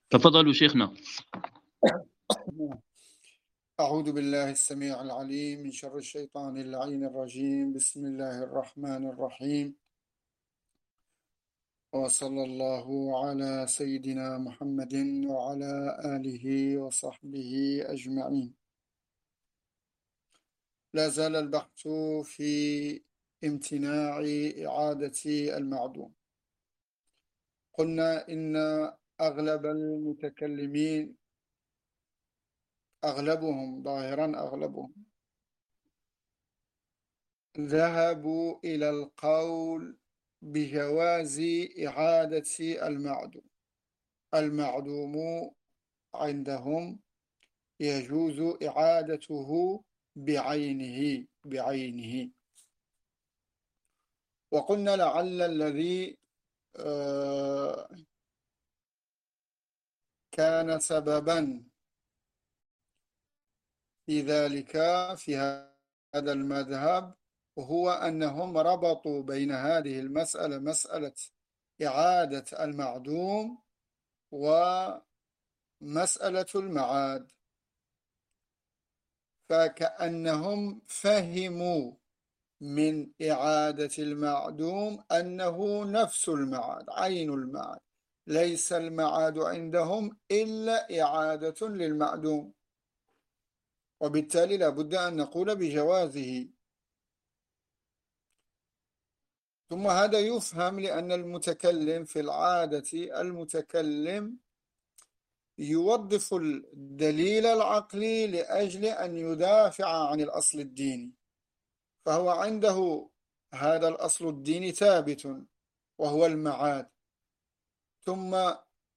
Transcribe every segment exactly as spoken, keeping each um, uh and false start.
تفضلوا شيخنا. أعوذ بالله السميع العليم من شر الشيطان اللعين الرجيم. بسم الله الرحمن الرحيم، وصلى الله على سيدنا محمد وعلى آله وصحبه أجمعين. لا زال البحث في امتناع إعادة المعدوم. قلنا إن أغلب المتكلمين، أغلبهم ظاهرا أغلبهم ذهبوا إلى القول بجواز إعادة المعدوم. المعدوم عندهم يجوز إعادته بعينه بعينه وقلنا لعل الذي كان سببا في ذلك في هذا المذهب وهو أنهم ربطوا بين هذه المسألة، مسألة إعادة المعدوم، ومسألة المعاد، فكأنهم فهموا من إعادة المعدوم أنه نفس المعاد، عين المعاد، ليس المعاد عندهم إلا إعادة للمعدوم، وبالتالي لابد أن نقول بجوازه. ثم هذا يفهم لأن المتكلم في العادة المتكلم يوظف الدليل العقلي لأجل أن يدافع عن الأصل الديني، فهو عنده هذا الأصل الديني ثابت وهو المعاد، ثم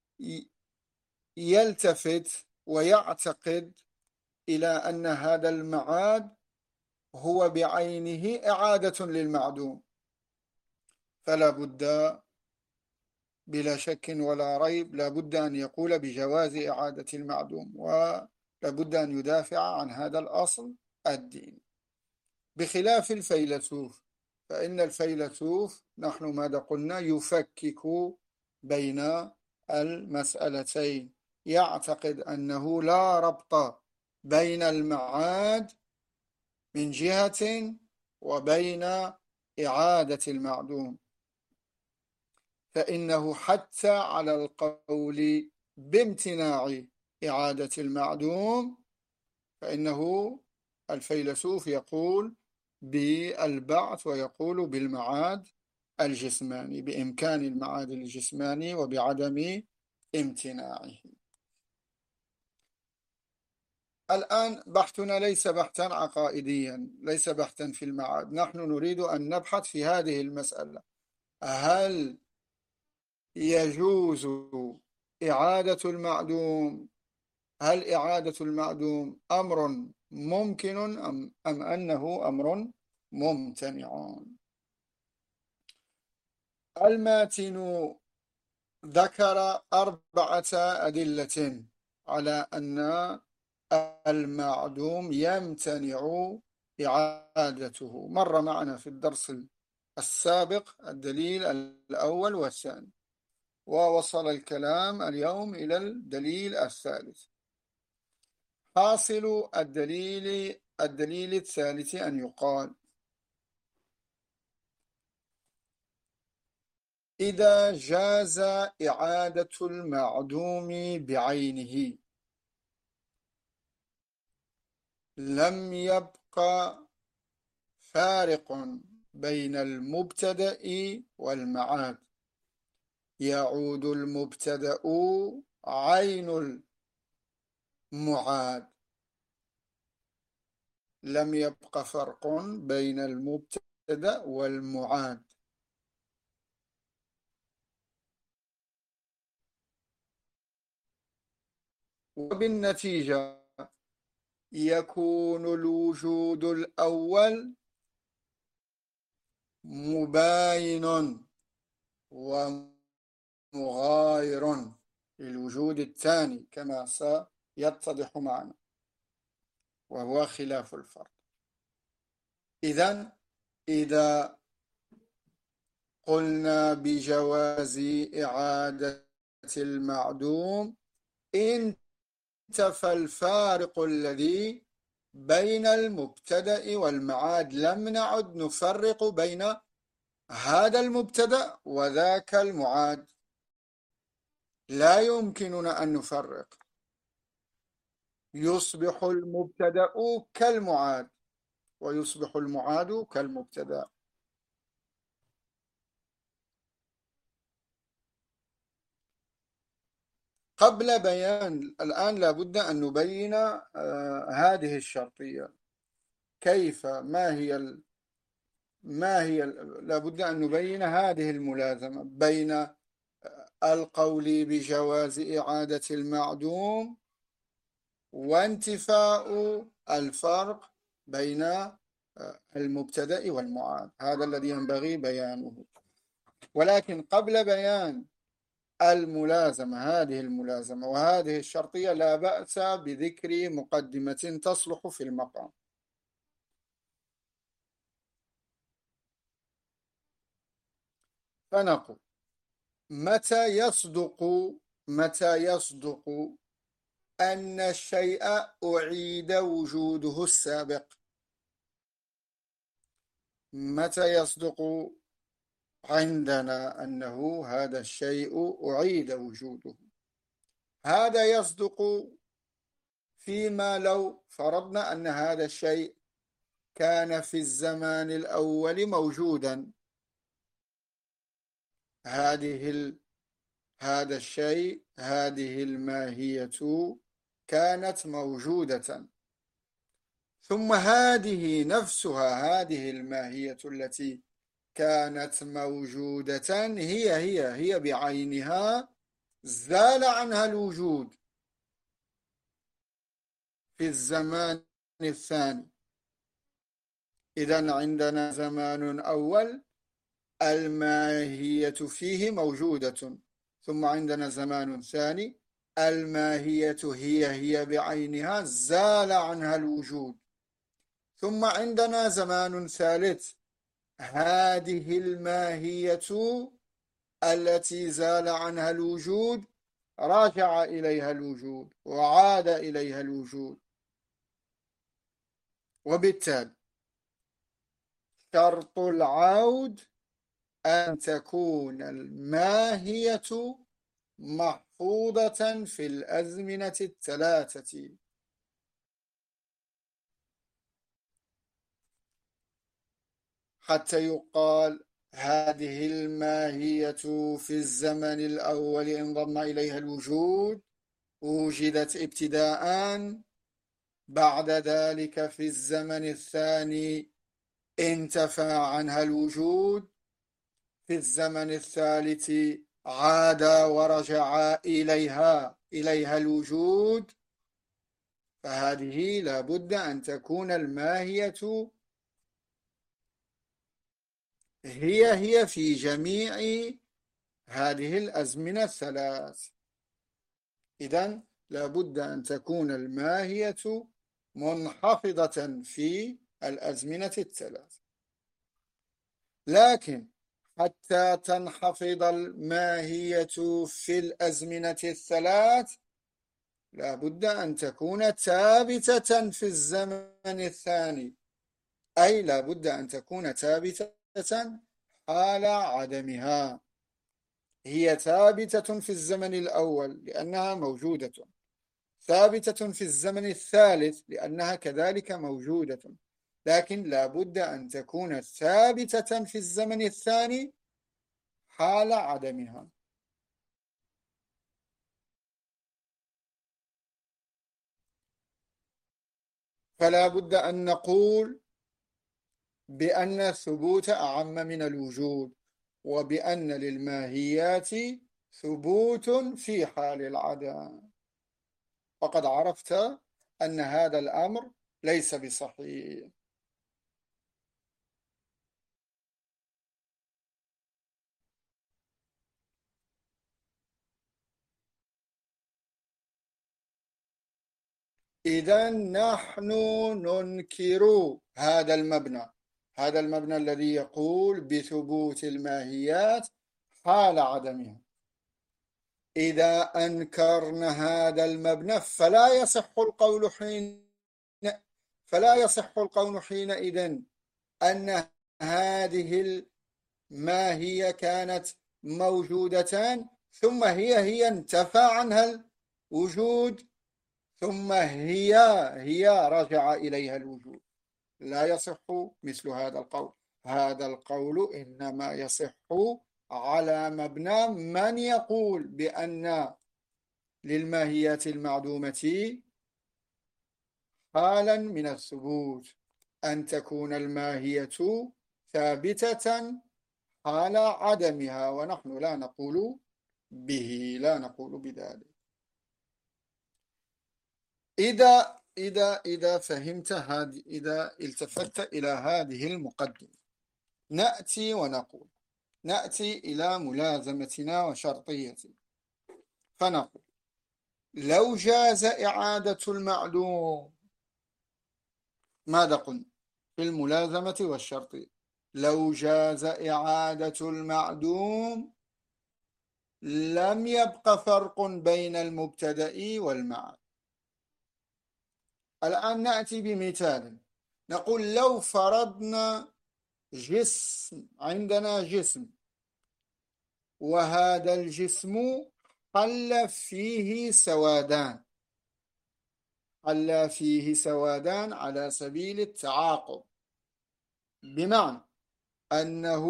يلتفت ويعتقد إلى أن هذا المعاد هو بعينه إعادة للمعدوم، فلا بد بلا شك ولا ريب لا بد أن يقول بجواز إعادة المعدوم، ولا بد أن يدافع عن هذا الأصل الديني، بخلاف الفيلسوف. فإن الفيلسوف نحن ماذا قلنا؟ يفكك بين المسألتين، يعتقد أنه لا ربط بين المعاد من جهة وبين إعادة المعدوم، فإنه حتى على القول بامتناع إعادة المعدوم فإنه الفيلسوف يقول بالبعث ويقول بالمعاد الجسماني، بإمكان المعاد الجسماني وبعدم امتناعه. الآن بحثنا ليس بحثا عقائديا، ليس بحثا في المعاد، نحن نريد أن نبحث في هذه المسألة: هل يجوز إعادة المعدوم؟ هل إعادة المعدوم أمر ممكن أم, أم أنه أمر ممتنع؟ الماتن ذكر أربعة أدلة على أن المعدوم يمتنع إعادته. مر معنا في الدرس السابق الدليل الأول والثاني، ووصل الكلام اليوم إلى الدليل الثالث. حاصل الدليل الدليل الثالث أن يقال: إذا جاز إعادة المعدوم بعينه لم يبقى فارق بين المبتدأ والمعاد، يعود المبتدأ عين المعاد، لم يبقى فرق بين المبتدأ والمعاد. وبالنتيجة يكون الوجود الأول مباين ومغاير للوجود الثاني كما سيتضح معنا، وهو خلاف الفرق. إذن إذا قلنا بجواز إعادة المعدوم انتفى الفارق الذي بين المبتدأ والمعاد، لم نعد نفرق بين هذا المبتدأ وذاك المعاد، لا يمكننا أن نفرق. يصبح المبتدأ كالمعاد ويصبح المعاد كالمبتدأ. قبل بيان الآن لابد أن نبين آه هذه الشرطية كيف، ما هي ال... ما هي ال... لابد أن نبين هذه الملازمة بين القول بجواز إعادة المعدوم وانتفاء الفرق بين المبتدأ والمعاد. هذا الذي ينبغي بيانه. ولكن قبل بيان الملازمة، هذه الملازمة وهذه الشرطية، لا بأس بذكر مقدمة تصلح في المقام. فنقول متى يصدق متى يصدق أن الشيء أعيد وجوده السابق؟ متى يصدق عندنا أنه هذا الشيء أعيد وجوده؟ هذا يصدق فيما لو فرضنا أن هذا الشيء كان في الزمان الأول موجودا. هذه ال... هذا الشيء، هذه الماهية كانت موجودة، ثم هذه نفسها، هذه الماهية التي كانت موجودة هي هي هي بعينها زال عنها الوجود في الزمان الثاني. إذن عندنا زمان أول الماهية فيه موجودة، ثم عندنا زمان ثاني الماهية هي هي بعينها زال عنها الوجود، ثم عندنا زمان ثالث هذه الماهية التي زال عنها الوجود راجع إليها الوجود وعاد إليها الوجود. وبالتالي شرط العود أن تكون الماهية محفوظة في الأزمنة الثلاثة. حتى يقال هذه الماهية في الزمن الأول انضم إليها الوجود، وجدت ابتداء، بعد ذلك في الزمن الثاني انتفى عنها الوجود، في الزمن الثالث عاد ورجع إليها إليها الوجود. فهذه لابد أن تكون الماهية هي هي في جميع هذه الأزمنة الثلاث. إذن لابد أن تكون الماهية منحفظة في الأزمنة الثلاث. لكن حتى تنحفظ الماهية في الأزمنة الثلاث لابد أن تكون ثابتة في الزمن الثاني، أي لابد أن تكون ثابتة حال عدمها. هي ثابتة في الزمن الأول لأنها موجودة، ثابتة في الزمن الثالث لأنها كذلك موجودة، لكن لابد أن تكون ثابتة في الزمن الثاني حال عدمها. فلا بد أن نقول بأن الثبوت أعم من الوجود، وبأن للماهيات ثبوت في حال العدم. وقد عرفت أن هذا الأمر ليس بصحيح. إذا نحن ننكر هذا المبنى، هذا المبنى الذي يقول بثبوت الماهيات حال عدمها. إذا أنكرنا هذا المبنى فلا يصح القول حين فلا يصح القول حينئذ أن هذه الماهية كانت موجودتان ثم هي هي انتفى عنها الوجود ثم هي هي رجع إليها الوجود. لا يصح مثل هذا القول. هذا القول إنما يصح على مبنى من يقول بأن للماهيات المعدومة حالا من الثبوت، أن تكون الماهية ثابتة حال عدمها، ونحن لا نقول به، لا نقول بذلك. إذا إذا إذا فهمت هذه، إذا التفت إلى هذه المقدمة، نأتي ونقول نأتي إلى ملازمتنا وشرطيتنا، فنقول لو جاز إعادة المعلوم، ماذا قلنا في الملازمة والشرطية؟ لو جاز إعادة المعدوم لم يبق فرق بين المبتدأ والمعاد. الآن نأتي بمثال، نقول لو فرضنا جسم، عندنا جسم وهذا الجسم حل فيه سوادان حل فيه سوادان على سبيل التعاقب، بمعنى أنه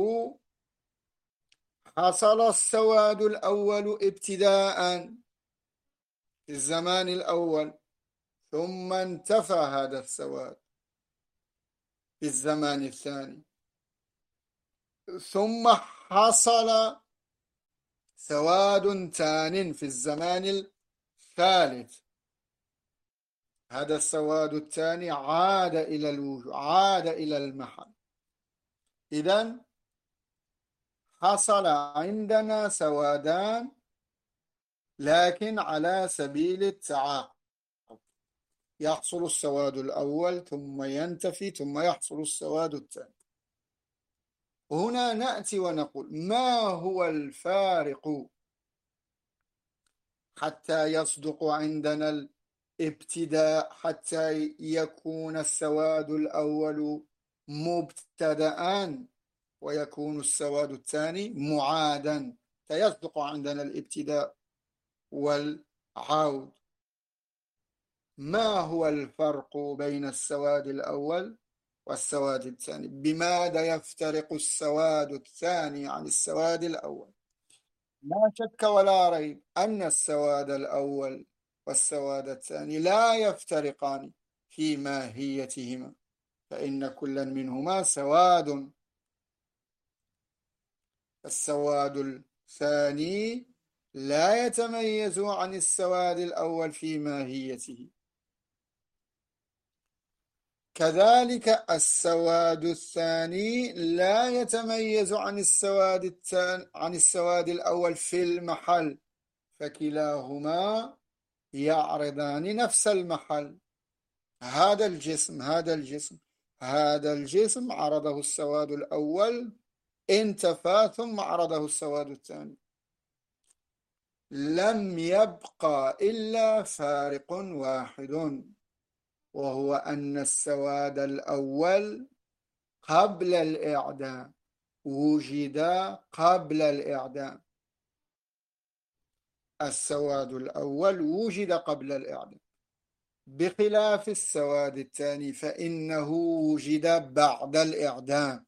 حصل السواد الأول ابتداء في الزمان الأول، ثم انتفى هذا السواد في الزمان الثاني، ثم حصل سواد ثان في الزمان الثالث. هذا السواد الثاني عاد إلى الوجود، عاد إلى المحل. إذن حصل عندنا سوادان لكن على سبيل التعاقب، يحصل السواد الأول ثم ينتفي ثم يحصل السواد الثاني. هنا نأتي ونقول ما هو الفارق حتى يصدق عندنا الابتداء، حتى يكون السواد الأول مبتدأ ويكون السواد الثاني معادا، فيصدق عندنا الابتداء والعود. ما هو الفرق بين السواد الأول والسواد الثاني؟ بماذا يفترق السواد الثاني عن السواد الأول؟ لا شك ولا ريب أن السواد الأول والسواد الثاني لا يفترقان في ماهيتهما، فإن كل منهما سواد. السواد الثاني لا يتميز عن السواد الأول في ماهيته، كذلك السواد الثاني لا يتميز عن السواد الثاني عن السواد الأول في المحل، فكلاهما يعرضان نفس المحل. هذا الجسم هذا الجسم هذا الجسم عرضه السواد الأول، انتفى ثم عرضه السواد الثاني، لم يبقى إلا فارق واحد، وهو أن السواد الأول قبل الإعدام وجد قبل الإعدام. السواد الأول وجد قبل الإعدام، بخلاف السواد الثاني فإنه وجد بعد الإعدام.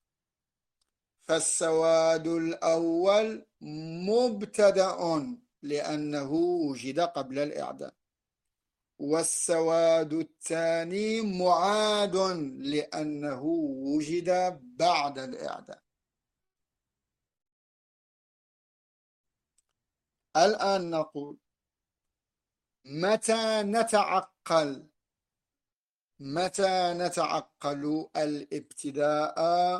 فالسواد الأول مبتدأ لأنه وجد قبل الإعدام، والسواد الثاني معاد لأنه وجد بعد الإعدام. الآن نقول متى نتعقل متى نتعقل الابتداء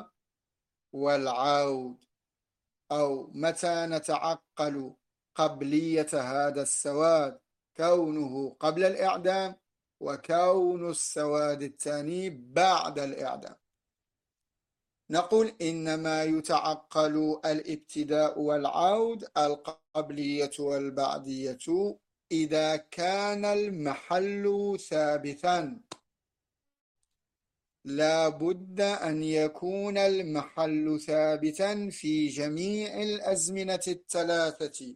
والعود، أو متى نتعقل قبلية هذا السواد، كونه قبل الإعدام وكون السواد الثاني بعد الإعدام. نقول إنما يتعقل الابتداء والعود، القبلية والبعدية، إذا كان المحل ثابتا. لا بد أن يكون المحل ثابتا في جميع الأزمنة الثلاثة،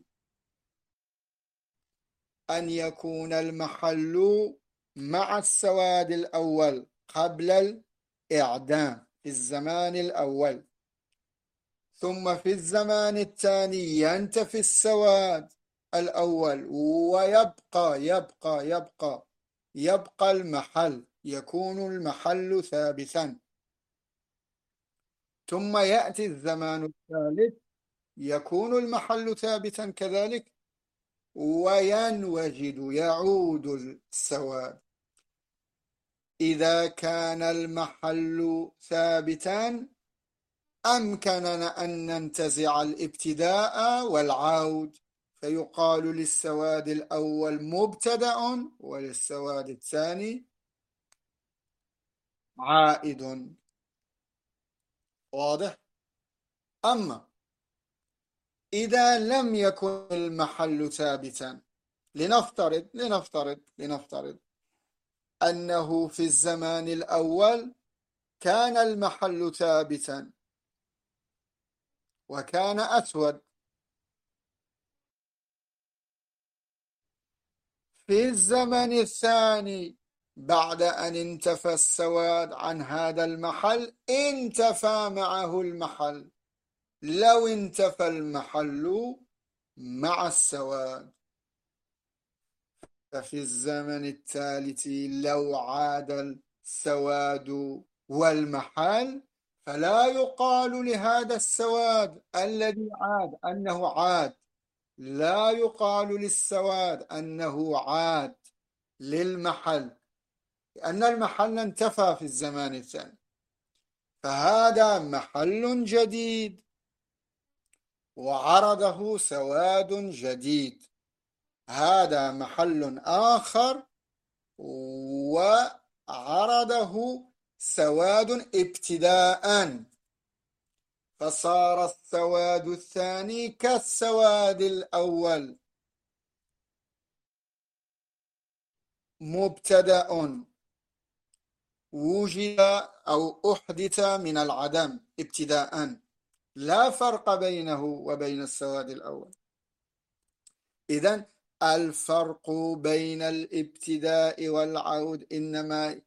أن يكون المحل مع السواد الأول قبل الإعدام في الزمان الأول، ثم في الزمان الثاني ينتفي السواد الأول ويبقى يبقى يبقى يبقى المحل، يكون المحل ثابتا. ثم يأتي الزمان الثالث يكون المحل ثابتا كذلك، وينوجد يعود السواد. إذا كان المحل ثابتا أمكننا أن ننتزع الابتداء والعود، فيقال للسواد الأول مبتدأ وللسواد الثاني عائد. واضح؟ أما إذا لم يكن المحل ثابتا، لنفترض لنفترض لنفترض أنه في الزمان الأول كان المحل ثابتا وكان أسود، في الزمن الثاني بعد أن انتفى السواد عن هذا المحل انتفى معه المحل. لو انتفى المحل مع السواد، ففي الزمن الثالث لو عاد السواد والمحل فلا يقال لهذا السواد الذي عاد أنه عاد، لا يقال للسواد أنه عاد للمحل، لأن المحل انتفى في الزمان الثاني، فهذا محل جديد وعرضه سواد جديد. هذا محل آخر وعرضه سواد ابتداء، فصار السواد الثاني كالسواد الأول مبتدأ وجد أو أحدث من العدم ابتداء، لا فرق بينه وبين السواد الأول. إذن الفرق بين الابتداء والعود إنما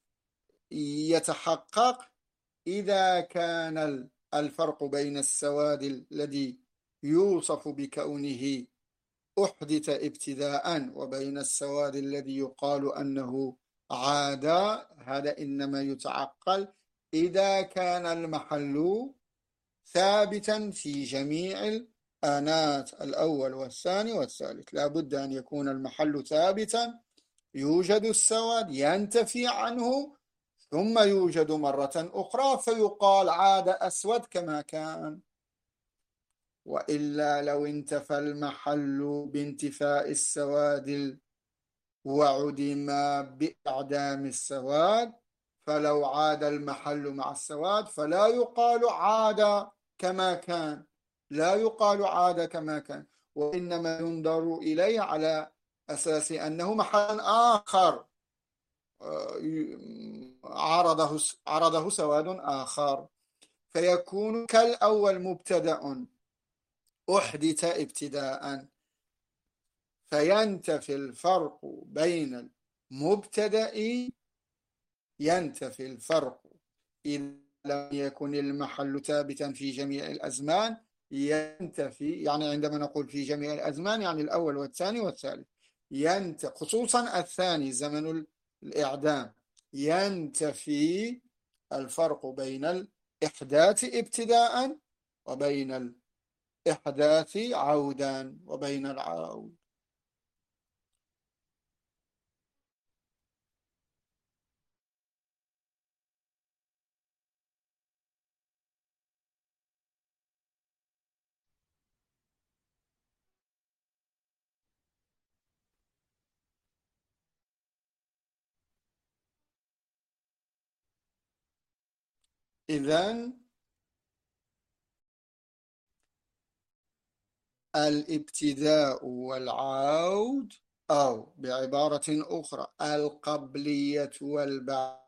يتحقق إذا كان الفرق بين السواد الذي يوصف بكونه أحدث ابتداء وبين السواد الذي يقال أنه عاد، هذا إنما يتعقل إذا كان المحل ثابتا في جميع الآنات الأول والثاني والثالث. لا بد أن يكون المحل ثابتا، يوجد السواد ينتفي عنه ثم يوجد مرة أخرى فيقال عاد أسود كما كان. وإلا لو انتفى المحل بانتفاء السواد وعدم بإعدام السواد، فلو عاد المحل مع السواد فلا يقال عاد كما كان، لا يقال عاد كما كان، وإنما ينظر إليه على أساس أنه محل آخر عرضه عرضه سواد آخر، فيكون كالأول مبتدأ أحدث ابتداء، فينتفي الفرق بين المبتدأ ينتفي الفرق إذا لم يكن المحل ثابتا في جميع الأزمان، ينتفي يعني عندما نقول في جميع الأزمان يعني الأول والثاني والثالث، ينتفي خصوصا الثاني زمن الإعدام، ينتفي الفرق بين الإحداث ابتداء وبين الإحداث عودا وبين العود. إذن الابتداء والعود، أو بعبارة أخرى القبلية والبعدية.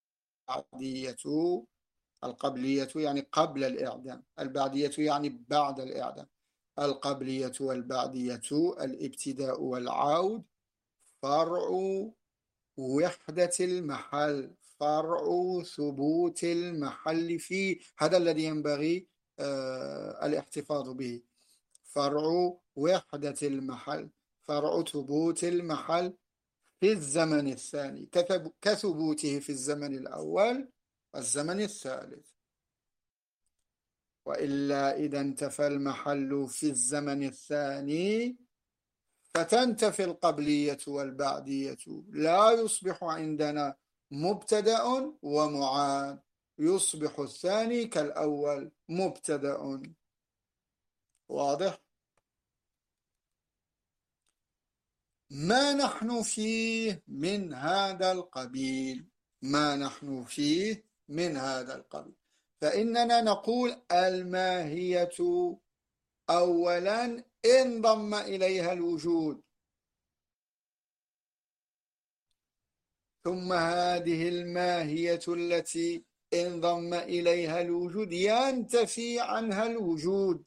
القبلية يعني قبل الإعدام، البعدية يعني بعد الإعدام. القبلية والبعدية، الابتداء والعود، فرع وحدة المحل، فرع ثبوت المحل فيه، هذا الذي ينبغي آه الاحتفاظ به. فرع وحدة المحل، فرع ثبوت المحل في الزمن الثاني كثبوته في الزمن الأول والزمن الثالث. وإلا إذا انتفى المحل في الزمن الثاني فتنتفي القبلية والبعدية، لا يصبح عندنا مبتدأ ومعاد، يصبح الثاني كالأول مبتدأ. واضح؟ ما نحن فيه من هذا القبيل، ما نحن فيه من هذا القبيل، فإننا نقول الماهية أولا انضم إليها الوجود، ثم هذه الماهية التي انضم إليها الوجود ينتفي عنها الوجود.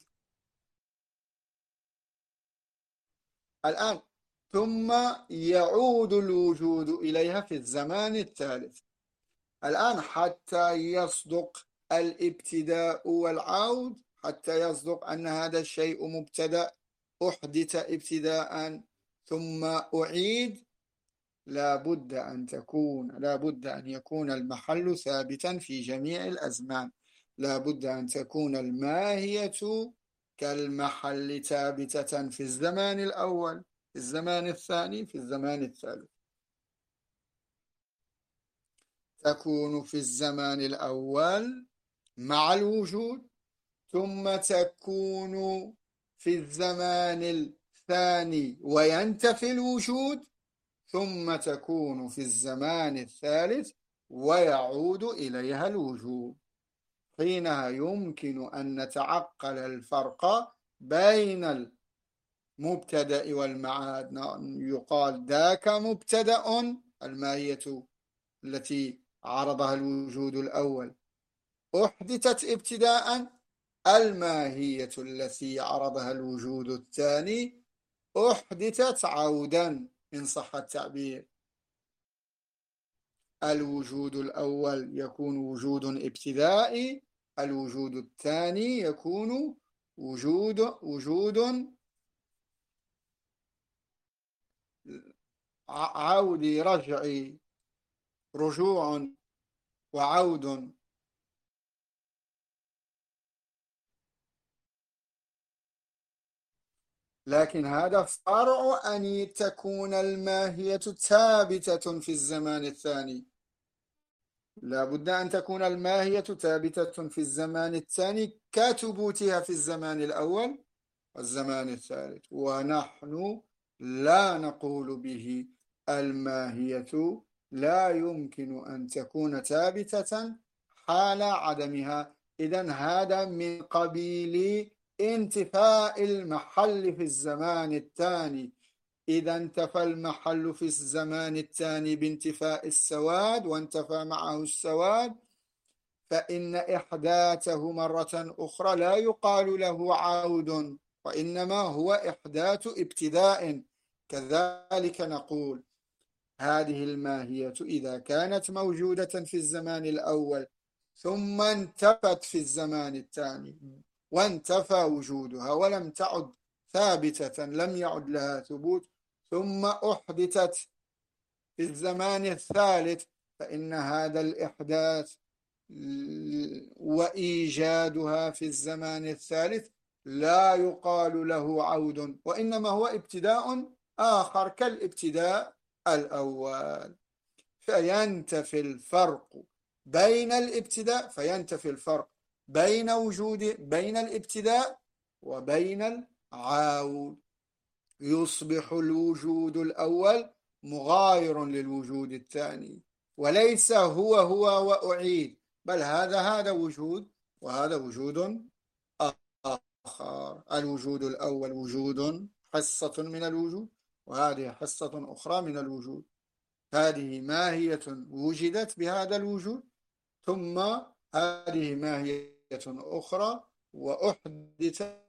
الآن ثم يعود الوجود إليها في الزمان الثالث. الآن حتى يصدق الابتداء والعود، حتى يصدق أن هذا الشيء مبتدأ أحدث ابتداء ثم أعيد، لا بد أن تكون لا بد أن يكون المحل ثابتا في جميع الأزمان، لا بد أن تكون الماهية كالمحل ثابتة في الزمان الأول، في الزمان الثاني، في الزمان الثالث. تكون في الزمان الأول مع الوجود، ثم تكون في الزمان الثاني وينتفي الوجود، ثم تكون في الزمان الثالث ويعود إليها الوجود. حينها يمكن أن نتعقل الفرق بين المبتدأ والمعاد، يقال ذاك مبتدأ، الماهية التي عرضها الوجود الأول أحدثت ابتداء، الماهية التي عرضها الوجود الثاني أحدثت عودا إن صح التعبير. الوجود الأول يكون وجود ابتدائي، الوجود الثاني يكون وجود وجود عودي رجعي، رجوع وعود. لكن هذا فرع أن تكون الماهية ثابتة في الزمان الثاني، لا بد أن تكون الماهية ثابتة في الزمان الثاني كثبوتها في الزمان الأول والزمان الثالث. ونحن لا نقول به الماهية لا يمكن أن تكون ثابتة حال عدمها. إذن هذا من قبيل انتفاء المحل في الزمان الثاني. إذا انتفى المحل في الزمان الثاني بانتفاء السواد وانتفى معه السواد، فإن إحداثه مرة أخرى لا يقال له عود، وإنما هو إحداث ابتداء. كذلك نقول هذه الماهية إذا كانت موجودة في الزمان الأول ثم انتفت في الزمان الثاني وانتفى وجودها ولم تعد ثابتة، لم يعد لها ثبوت، ثم أحدثت في الزمان الثالث، فإن هذا الإحداث وإيجادها في الزمان الثالث لا يقال له عود، وإنما هو ابتداء آخر كالابتداء الأول. فينتفي الفرق بين الابتداء فينتفي الفرق بين وجود بين الابتداء وبين العود، يصبح الوجود الأول مغاير للوجود الثاني، وليس هو هو وأعيد، بل هذا هذا وجود وهذا وجود آخر. آخر. الوجود الأول وجود، حصة من الوجود، وهذه حصة أخرى من الوجود. هذه ماهية وجدت بهذا الوجود، ثم هذه ماهية أخرى وأحدثت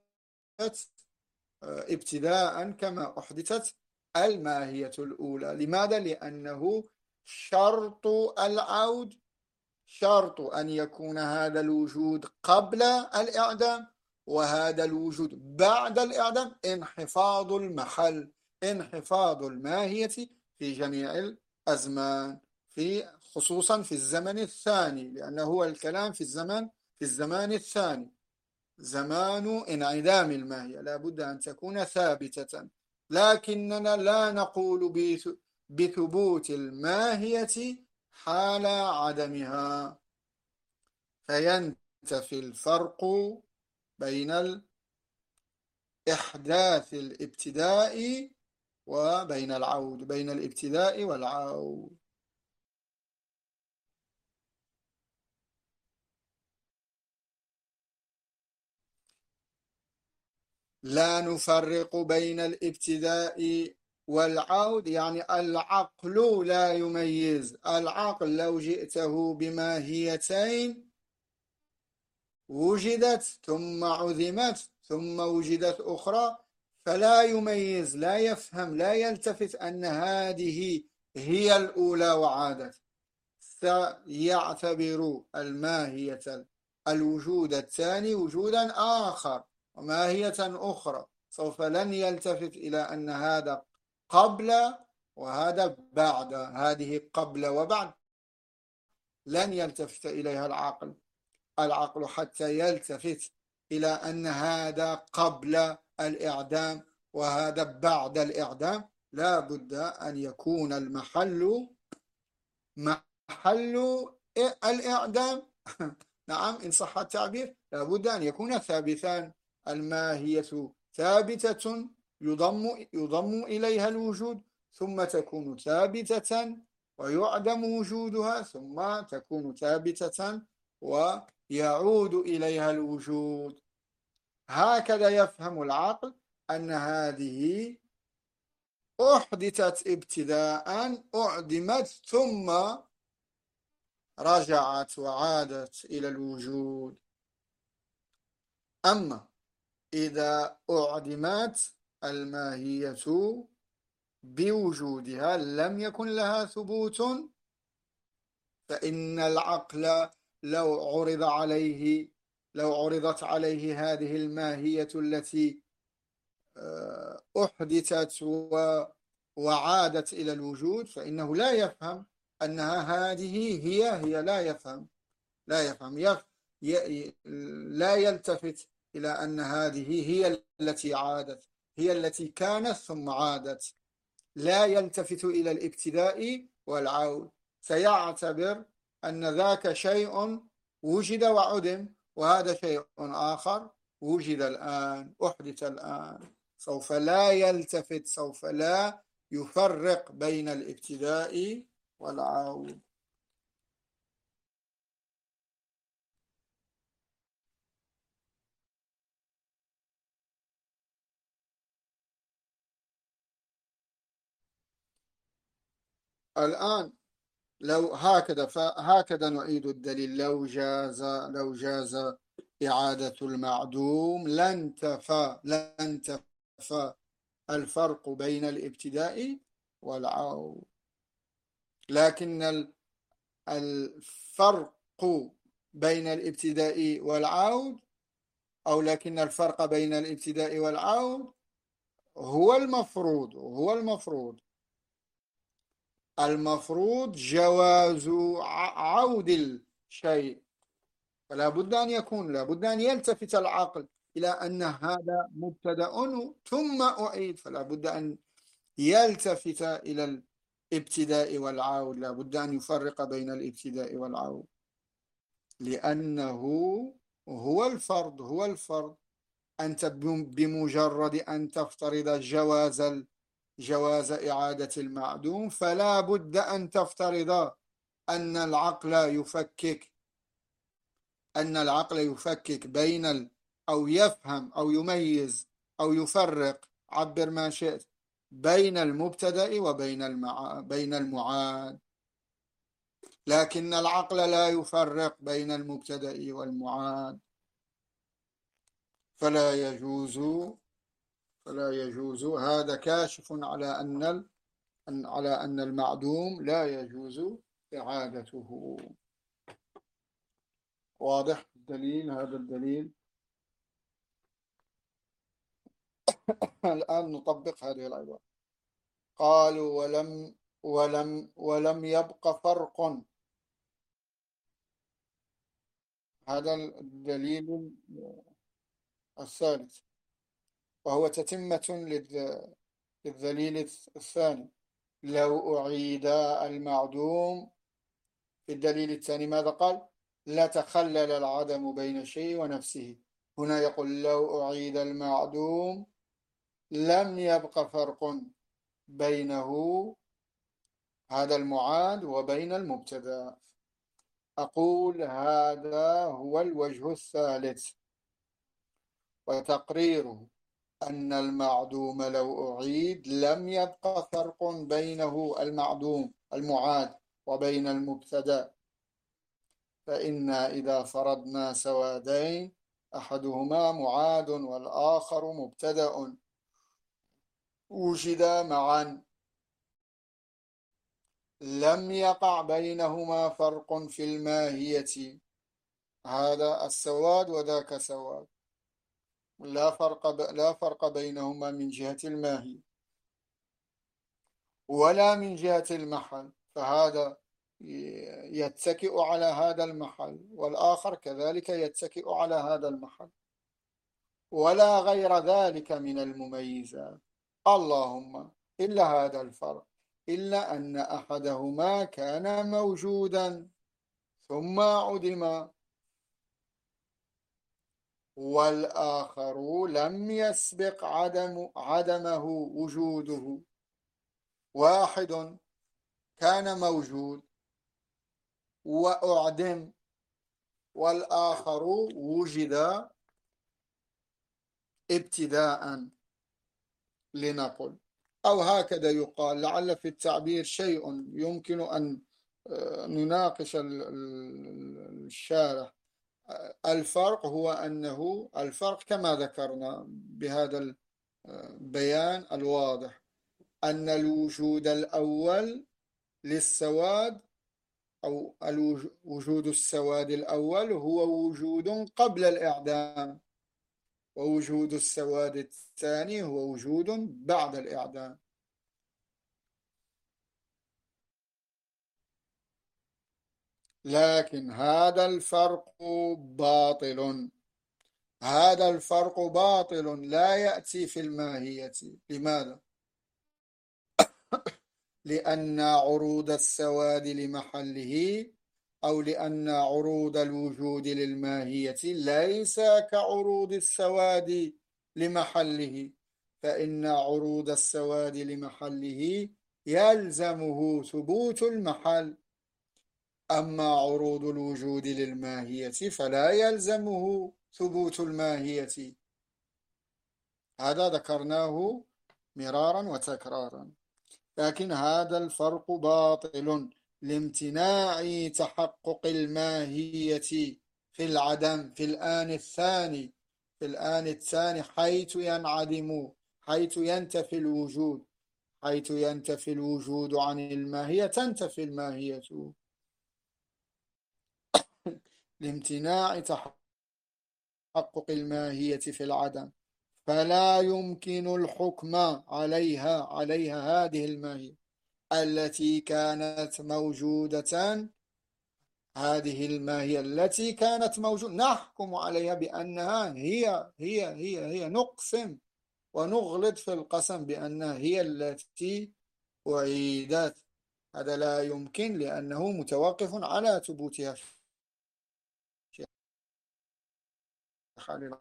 ابتداء كما أحدثت الماهية الأولى. لماذا؟ لأنه شرط العود، شرط أن يكون هذا الوجود قبل الإعدام وهذا الوجود بعد الإعدام انحفاظ المحل، انحفاظ الماهية في جميع الأزمان، في خصوصا في الزمن الثاني، لأنه هو الكلام في الزمن في الزمان الثاني، زمان انعدام الماهية لا بد أن تكون ثابتة. لكننا لا نقول بثبوت الماهية حال عدمها، فينتفي الفرق بين الإحداث الابتدائي وبين العود، بين الابتداء والعود. لا نفرق بين الابتداء والعود، يعني العقل لا يميز. العقل لو جئته بماهيتين وجدت ثم عدمت ثم وجدت أخرى فلا يميز، لا يفهم، لا يلتفت أن هذه هي الأولى وعادت، سيعتبر الماهية الوجود الثاني وجودا آخر وماهية أخرى، سوف لن يلتفت إلى أن هذا قبل وهذا بعد، هذه قبل وبعد لن يلتفت إليها العقل. العقل حتى يلتفت إلى أن هذا قبل الإعدام وهذا بعد الإعدام لا بد أن يكون المحل محل الإعدام نعم إن صح التعبير، لا بد أن يكون ثابتان، الماهية ثابتة يضم, يضم إليها الوجود ثم تكون ثابتة ويعدم وجودها ثم تكون ثابتة ويعود إليها الوجود. هكذا يفهم العقل أن هذه أحدثت ابتداء، أعدمت ثم رجعت وعادت إلى الوجود. أما إذا أعدمت الماهية بوجودها لم يكن لها ثبوت، فإن العقل لو عرض عليه لو عرضت عليه هذه الماهية التي أحدثت وعادت إلى الوجود فإنه لا يفهم أنها هذه هي هي لا يفهم لا يفهم يف ي... لا يلتفت إلى أن هذه هي التي عادت، هي التي كانت ثم عادت، لا يلتفت إلى الابتداء والعود، سيعتبر أن ذاك شيء وجد وعدم وهذا شيء آخر وجد الآن أحدث الآن، سوف لا يلتفت، سوف لا يفرق بين الابتداء والعود. الآن لو هكذا فهكذا نعيد الدليل، لو جاز لو جاز إعادة المعدوم لن تفى لن تفى الفرق بين الابتداء والعود، لكن الفرق بين الابتداء والعود أو لكن الفرق بين الابتداء والعود هو المفروض هو المفروض المفروض جواز عود الشيء، فلا بد أن يكون لا بد أن يلتفت العقل إلى أن هذا مبتدأ ثم أعيد، فلا بد أن يلتفت إلى الابتداء والعود، لا بد أن يفرق بين الابتداء والعود، لأنه هو الفرض هو الفرض أنت بمجرد أن تفترض جواز جواز إعادة المعدوم فلا بد أن تفترض أن العقل يفكك أن العقل يفكك بين أو يفهم أو يميز أو يفرق، عبر ما شئت، بين المبتدأ وبين المع... بين المعاد. لكن العقل لا يفرق بين المبتدأ والمعاد، فلا يجوز فلا يجوز هذا كاشف على أن على أن المعدوم لا يجوز إعادته. واضح الدليل؟ هذا الدليل. الآن نطبق هذه العبارة. قالوا ولم ولم ولم يبق فرق. هذا الدليل الثالث، وهو تتمة للدليل الثاني. لو أعيد المعدوم، في الدليل الثاني ماذا قال؟ لا تخلل العدم بين شيء ونفسه. هنا يقول لو أعيد المعدوم لم يبق فرق بينه، هذا المعاد، وبين المبتدأ. أقول هذا هو الوجه الثالث، وتقريره أن المعدوم لو أعيد لم يبق فرق بينه المعدوم المعاد وبين المبتدأ. فإنا إذا فرضنا سوادين أحدهما معاد والآخر مبتدأ وجدا معا، لم يقع بينهما فرق في الماهية. هذا السواد وذاك سواد، لا فرق ب... لا فرق بينهما من جهة الماهية ولا من جهة المحل، فهذا يتكئ على هذا المحل والآخر كذلك يتكئ على هذا المحل، ولا غير ذلك من المميزات، اللهم إلا هذا الفرق، إلا أن أحدهما كان موجودا ثم عدم، والآخر لم يسبق عدم عدمه وجوده. واحد كان موجود وأعدم، والآخر وجد ابتداء لنقل، أو هكذا يقال، لعل في التعبير شيء يمكن أن نناقش الشارح. الفرق هو أنه الفرق كما ذكرنا بهذا البيان الواضح، أن الوجود الأول للسواد أو وجود السواد الأول هو وجود قبل الإعدام، ووجود السواد الثاني هو وجود بعد الإعدام. لكن هذا الفرق باطل، هذا الفرق باطل لا يأتي في الماهية. لماذا؟ لأن عروض السواد لمحله، أو لأن عروض الوجود للماهية ليس كعروض السواد لمحله، فإن عروض السواد لمحله يلزمه ثبوت المحل، أما عروض الوجود للماهية فلا يلزمه ثبوت الماهية. هذا ذكرناه مرارا وتكرارا. لكن هذا الفرق باطل لامتناع تحقق الماهية في العدم في الآن الثاني في الآن الثاني حيث ينعدم، حيث ينتفي الوجود، حيث ينتفي الوجود عن الماهية تنتفي الماهية، لامتناع تحقق الماهية في العدم، فلا يمكن الحكم عليها عليها هذه الماهية التي كانت موجودة، هذه الماهية التي كانت موجودة نحكم عليها بأنها هي هي هي هي نقسم ونغلط في القسم بأنها هي التي أعيدت. هذا لا يمكن، لأنه متوقف على ثبوتها في حال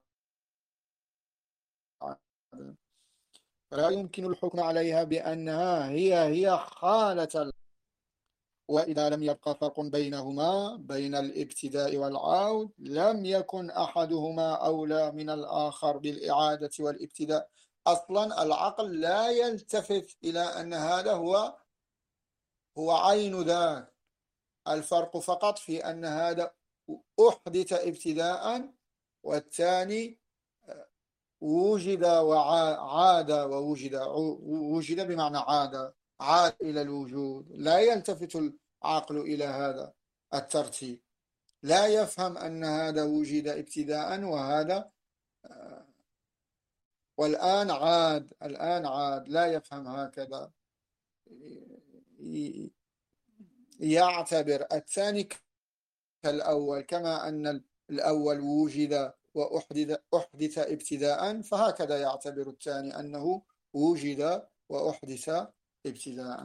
العدم، فلا يمكن الحكم عليها بأنها هي هي حالة. وإذا لم يبقى فرق بينهما بين الابتداء والعود لم يكن أحدهما أولى من الآخر بالإعادة والابتداء. أصلا العقل لا يلتفت إلى أن هذا هو هو عين ذاك. الفرق فقط في أن هذا أحدث ابتداء والثاني وجد وعاد ووجد وجد بمعنى عاد عاد إلى الوجود. لا يلتفت العقل إلى هذا الترتيب، لا يفهم أن هذا وجد ابتداء وهذا والآن عاد الآن عاد لا يفهم هكذا. يعتبر الثاني كالأول، كما أن الأول وجد وأحدث أحدث ابتداء، فهكذا يعتبر الثاني أنه وجد وأحدث ابتداء.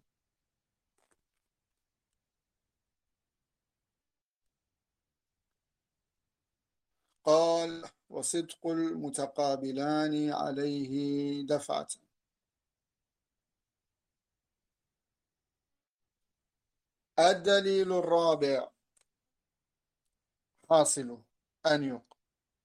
قال: وصدق المتقابلان عليه دفعة. الدليل الرابع حاصل أن يقال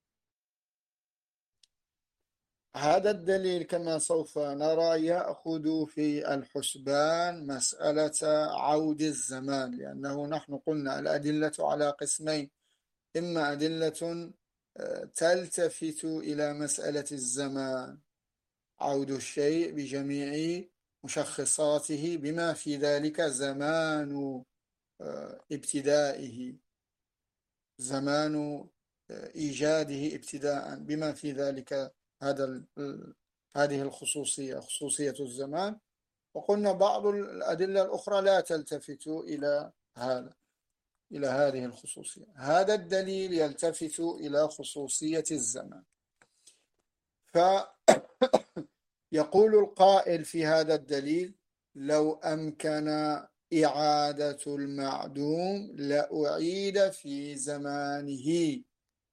هذا الدليل كما سوف نرى يأخذ في الحسبان مسألة عود الزمان، لأنه نحن قلنا الأدلة على قسمين: إما أدلة تلتفت إلى مسألة الزمان، عود الشيء بجميع مشخصاته بما في ذلك زمان ابتدائه، زمان إيجاده ابتداء، بما في ذلك هذا هذه الخصوصية، خصوصية الزمان. وقلنا بعض الأدلة الأخرى لا تلتفت إلى هذا إلى هذه الخصوصية. هذا الدليل يلتفت إلى خصوصية الزمان. فيقول القائل في هذا الدليل: لو أمكن إعادة المعدوم لأعيد في زمانه.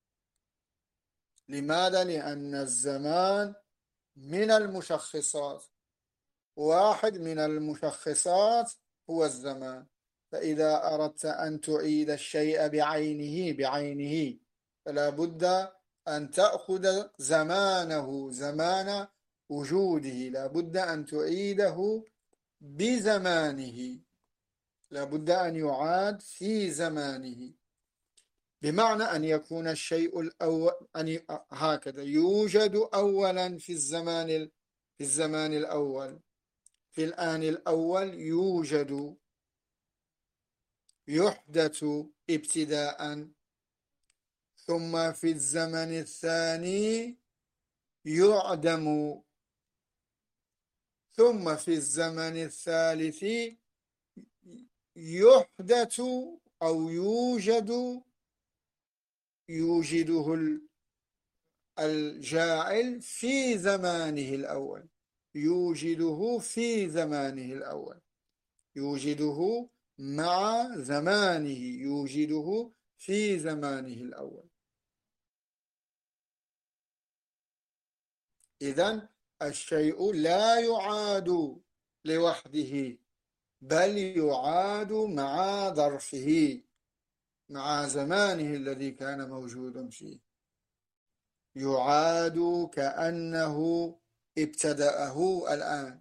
لماذا؟ لأن الزمان من المشخصات، واحد من المشخصات هو الزمان. فإذا أردت أن تعيد الشيء بعينه بعينه فلا بد أن تأخذ زمانه، زمان وجوده، لا بد أن تعيده بزمانه، لا بد أن يعاد في زمانه، بمعنى أن يكون الشيء الأول أن هكذا يوجد أولا في الزمان في الزمان الأول، في الآن الأول يوجد، يحدث ابتداء، ثم في الزمن الثاني يعدم، ثم في الزمن الثالث يحدث أو يوجد يوجده الجاعل في زمانه الأول، يوجده في زمانه الأول، يوجده مع زمانه، يوجده في زمانه الأول. إذن الشيء لا يعاد لوحده، بل يعاد مع ظرفه، مع زمانه الذي كان موجودا فيه، يعاد كأنه ابتدأه الآن.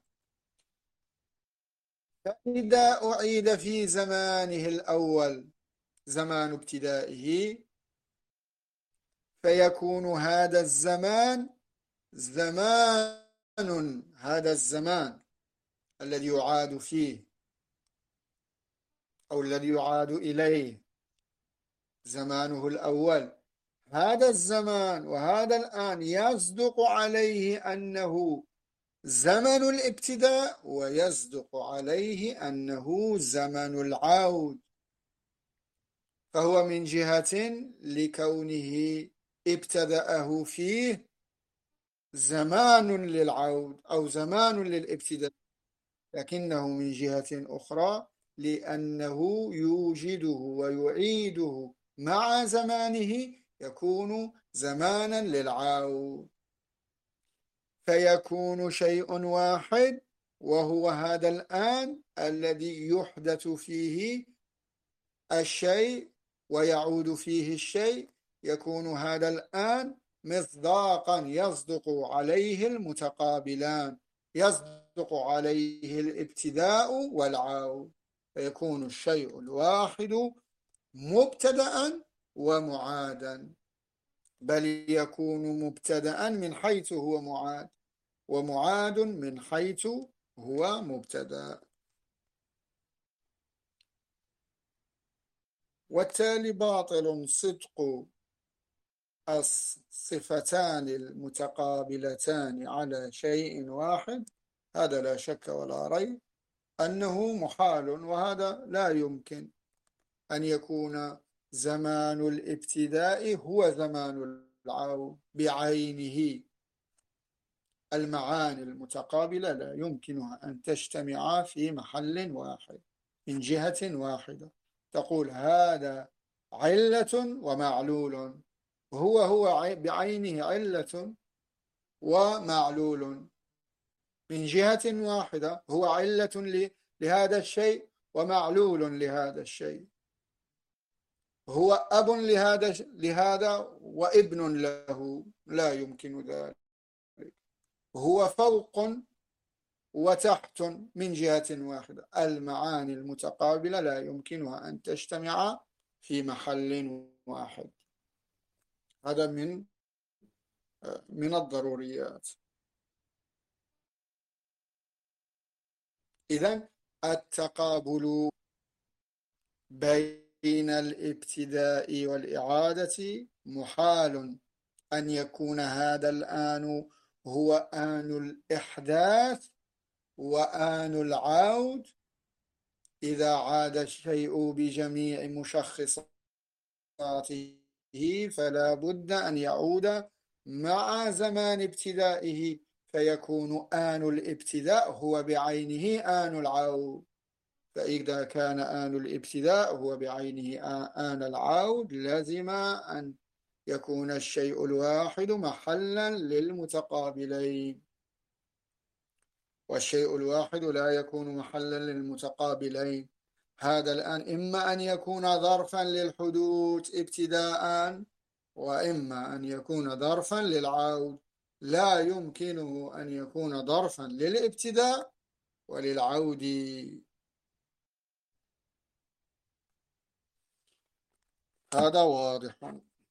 فإذا أعيد في زمانه الأول زمان ابتدائه فيكون هذا الزمان زمان هذا الزمان الذي يعاد فيه أو الذي يعاد إليه زمانه الأول، هذا الزمان وهذا الآن يصدق عليه أنه زمن الابتداء ويصدق عليه أنه زمن العود. فهو من جهة لكونه ابتدأه فيه زمان للعود أو زمان للابتداء، لكنه من جهة أخرى لأنه يوجده ويعيده مع زمانه يكون زمانا للعود. فيكون شيء واحد وهو هذا الآن الذي يحدث فيه الشيء ويعود فيه الشيء، يكون هذا الآن مصداقا يصدق عليه المتقابلان، يصدق عليه الابتداء والعود، فيكون الشيء الواحد مبتدأ ومعادا، بل يكون مبتدأ من حيث هو معاد، ومعاد من حيث هو مبتدأ. والتالي باطل صدق الصفتان المتقابلتان على شيء واحد، هذا لا شك ولا ريب أنه محال، وهذا لا يمكن أن يكون زمان الابتداء هو زمان العود بعينه. المعاني المتقابلة لا يمكنها أن تجتمع في محل واحد من جهة واحدة، تقول هذا علة ومعلول، هو هو بعينه علة ومعلول من جهة واحدة، هو علة لهذا الشيء ومعلول لهذا الشيء، هو أب لهذا لهذا وابن له، لا يمكن ذلك، هو فوق وتحت من جهة واحدة. المعاني المتقابلة لا يمكنها أن تجتمع في محل واحد، هذا من من الضروريات. إذن التقابل بين الابتداء والإعادة محال أن يكون هذا الآن هو آن الإحداث وآن العود إذا عاد الشيء بجميع مشخصاته، فلا بد أن يعود مع زمان ابتدائه، فيكون آن الابتداء هو بعينه آن العود. فإذا كان آن الابتداء هو بعينه آن العود، لازم أن يكون الشيء الواحد محلا للمتقابلين، والشيء الواحد لا يكون محلا للمتقابلين. هذا الآن إما أن يكون ظرفا للحدوث ابتداء، وإما أن يكون ظرفا للعود، لا يمكنه أن يكون ظرفا للابتداء وللعود. هذا واضح.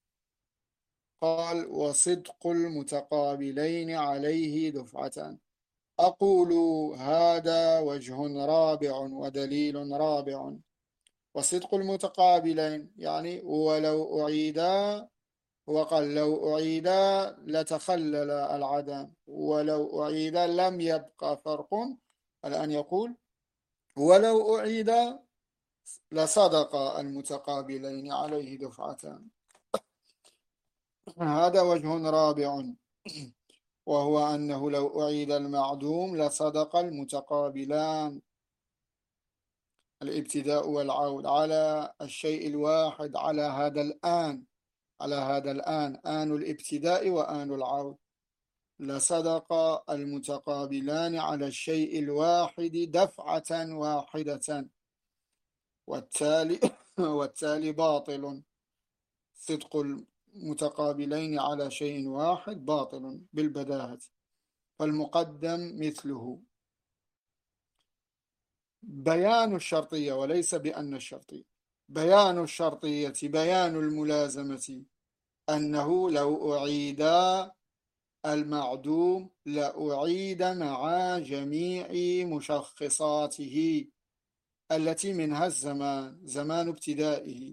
قال وصدق المتقابلين عليه دفعة. أقول هذا وجه رابع ودليل رابع. وصدق المتقابلين يعني ولو أعيدا، وقال لو أعيدا لتخلل العدم، ولو أعيدا لم يبقى فرق. الآن يقول ولو أعيدا لصدق المتقابلين عليه دفعتان. هذا وجه رابع، وهو أنه لو أعيد المعدوم لصدق المتقابلان الابتداء والعود على الشيء الواحد، على هذا الآن، على هذا الآن آن الابتداء وآن العود، لصدق المتقابلان على الشيء الواحد دفعة واحدة. والتالي والتالي باطل صدق المتقابلين على شيء واحد باطل بالبداهة، فالمقدم مثله. بيان الشرطية وليس بأن الشرطية، بيان الشرطية بيان الملازمة أنه لو أعيد المعدوم لأعيد مع جميع مشخصاته التي منها الزمان، زمان ابتدائه،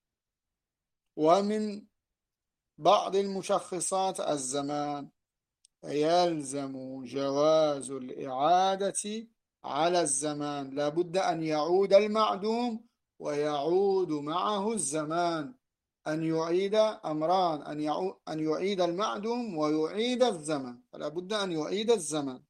ومن بعض المشخصات الزمان، فيلزم جواز الإعادة على الزمان. لا بد أن يعود المعدوم ويعود معه الزمان، أن يعيد أمران، أن, يعود أن يعيد المعدوم ويعيد الزمن، فلا بد أن يعيد الزمن.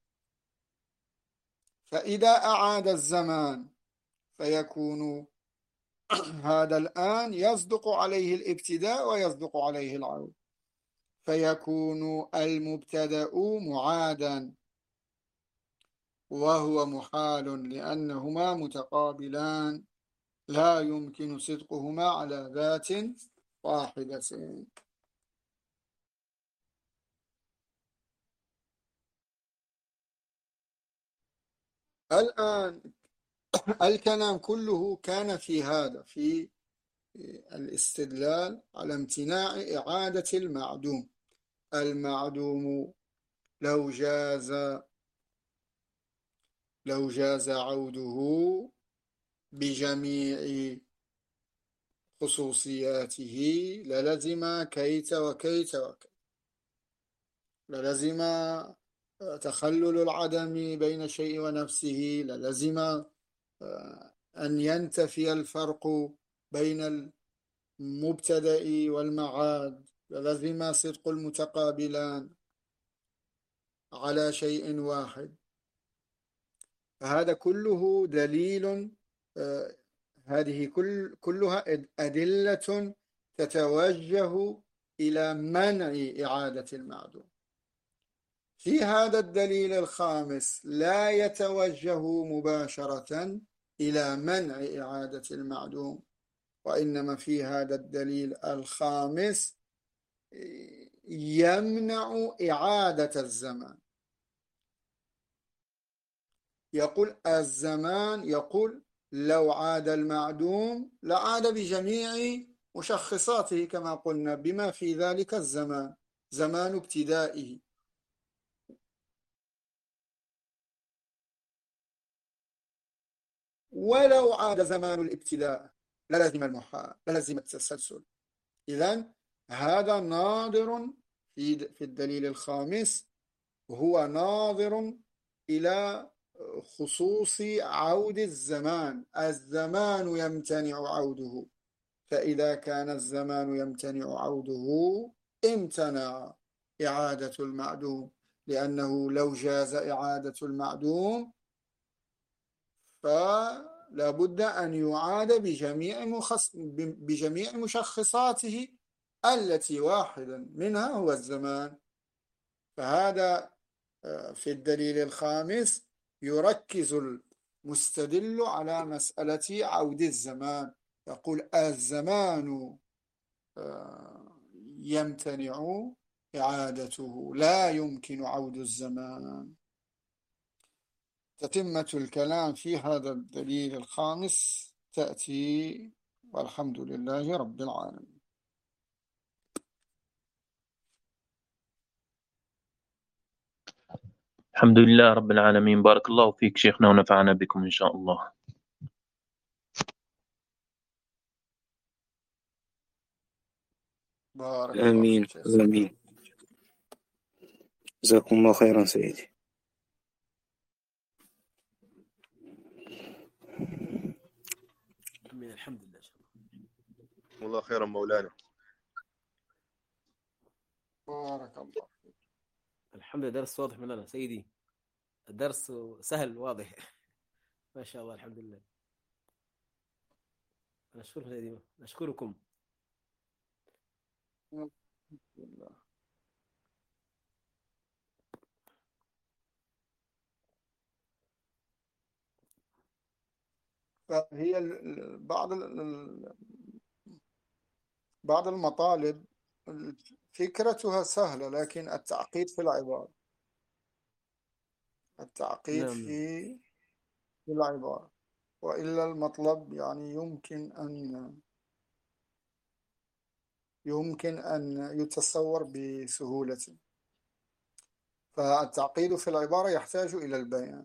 فإذا أعاد الزمان فيكون هذا الآن يصدق عليه الابتداء ويصدق عليه العود، فيكون المبتدأ معادا وهو محال لأنهما متقابلان لا يمكن صدقهما على ذات واحدة. الآن الكلام كله كان في هذا، في الاستدلال على امتناع إعادة المعدوم. المعدوم لو جاز لو جاز عوده بجميع خصوصياته للزم كيت وكيت وكيت، للزم تخلل العدم بين الشيء ونفسه، للزم أن ينتفي الفرق بين المبتدأ والمعاد، للزم صدق المتقابلان على شيء واحد. فهذا كله دليل، هذه كل كلها أدلة تتوجه إلى منع إعادة المعدوم. في هذا الدليل الخامس لا يتوجه مباشرة إلى منع إعادة المعدوم، وإنما في هذا الدليل الخامس يمنع إعادة الزمان. يقول الزمان، يقول لو عاد المعدوم لعاد بجميع مشخصاته كما قلنا، بما في ذلك الزمان، زمان ابتدائه. ولو عاد زمان الابتداء للزم المحال، للزم التسلسل. إذن هذا ناظر في في الدليل الخامس، وهو ناظر إلى خصوص عود الزمان. الزمان يمتنع عوده، فإذا كان الزمان يمتنع عوده امتنع إعادة المعدوم، لأنه لو جاز إعادة المعدوم فلا بد أن يعاد بجميع, مخص... بجميع مشخصاته التي واحدا منها هو الزمان. فهذا في الدليل الخامس يركز المستدل على مسألة عود الزمان، يقول الزمان يمتنع إعادته، لا يمكن عود الزمان. تتمة الكلام في هذا الدليل الخامس تأتي، والحمد لله رب العالمين. الحمد لله رب العالمين. بارك الله فيك شيخنا ونفعنا بكم إن شاء الله. بارك آمين الله آمين. جزاكم الله خيرا سيدي. من الحمد لله. والله خيرا مولانا. بارك الله. الحمد لله، درس واضح من لنا سيدي، الدرس سهل واضح ما شاء الله. الحمد لله، نشكركم سيدي، نشكركم. فهي بعض بعض المطالب فكرتها سهلة، لكن التعقيد في العبارة، التعقيد نعم. في في العبارة، وإلا المطلب يعني يمكن أن يمكن أن يتصور بسهولة. فالتعقيد في العبارة يحتاج إلى البيان.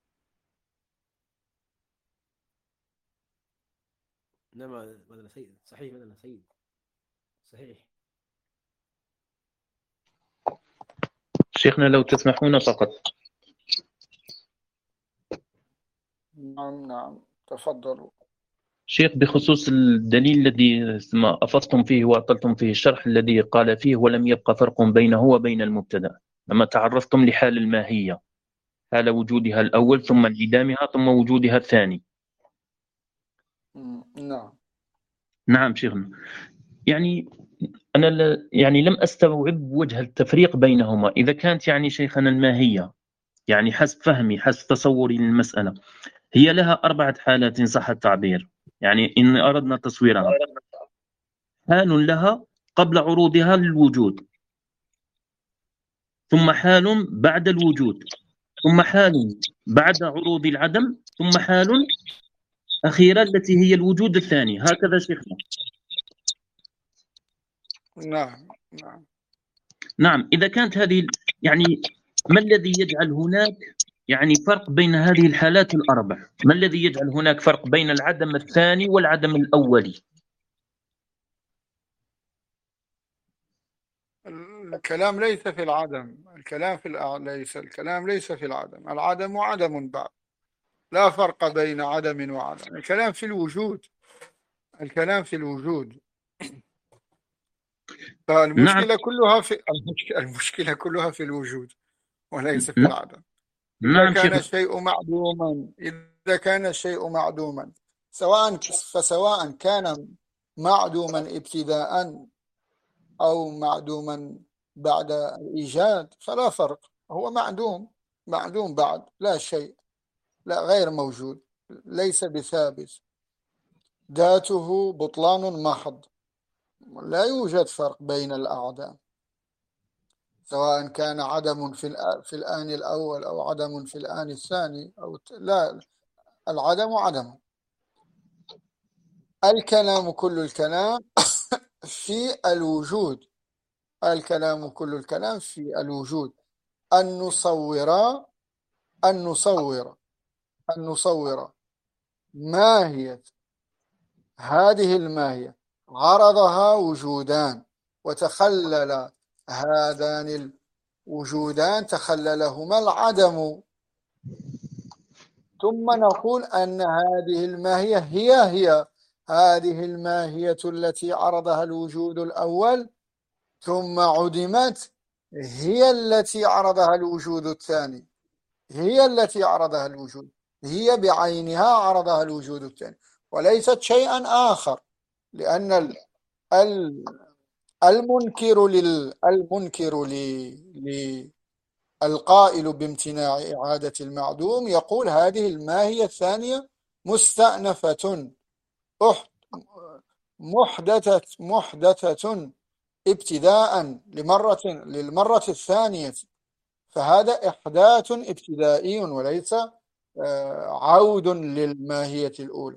نعم مدنا سيد، صحيح مدنا سيد، صحيح. شيخنا لو تسمحون فقط. نعم نعم تفضلوا. شيخ، بخصوص الدليل الذي أفضتم فيه وأطلتم فيه الشرح الذي قال فيه ولم يبقى فرق بينه وبين المبتدأ، لما تعرفتم لحال الماهية، حال وجودها الأول ثم انعدامها ثم وجودها الثاني. نعم نعم شيخنا، يعني أنا ل... يعني لم أستوعب وجه التفريق بينهما. إذا كانت يعني شيخنا الماهية يعني حسب فهمي حسب تصوري للمسألة، هي لها أربعة حالات إن صح التعبير، يعني إن أردنا تصويرها. حال لها قبل عروضها للوجود، ثم حال بعد الوجود، ثم حال بعد عروض العدم، ثم حال أخيرة التي هي الوجود الثاني. هكذا شيخنا. نعم نعم نعم. إذا كانت هذه يعني ما الذي يجعل هناك يعني فرق بين هذه الحالات الأربع؟ ما الذي يجعل هناك فرق بين العدم الثاني والعدم الأولي؟ الكلام ليس في العدم، الكلام في الأع... ليس الكلام ليس في العدم، العدم عدم بعد، لا فرق بين عدم وعدم، الكلام في الوجود، الكلام في الوجود. نعم. فالمشكلة كلها في المشكلة, المشكلة كلها في الوجود وليس في ن- العدم. إذا نعم كان شيخنا. الشيء معدوما إذا كان الشيء معدوما سواء فسواء كان معدوما ابتداء أو معدوما بعد الإيجاد فلا فرق، هو معدوم، معدوم بعد، لا شيء، لا غير موجود، ليس بثابت، ذاته بطلان محض، لا يوجد فرق بين الأعدام، سواء كان عدم في في الآن الأول أو عدم في الآن الثاني أو لا، العدم عدم. الكلام كل الكلام في الوجود، الكلام كل الكلام في الوجود، أن نصور أن نصور أن نصور ماهية هذه الماهية، عرضها وجودان وتخلل هذان الوجودان تخللهما العدم، ثم نقول أن هذه الماهية هي هي هذه الماهية التي عرضها الوجود الأول ثم عدمت، هي التي عرضها الوجود الثاني، هي التي عرضها الوجود، هي بعينها عرضها الوجود الثاني وليست شيئا آخر. لأن ال ال المنكر لل المنكر ل القائل بامتناع إعادة المعدوم يقول هذه الماهية الثانية مستأنفة محدثة محدثة ابتداء لمرة للمرة الثانية، فهذا إحداث ابتدائي وليس عود للماهية الأولى.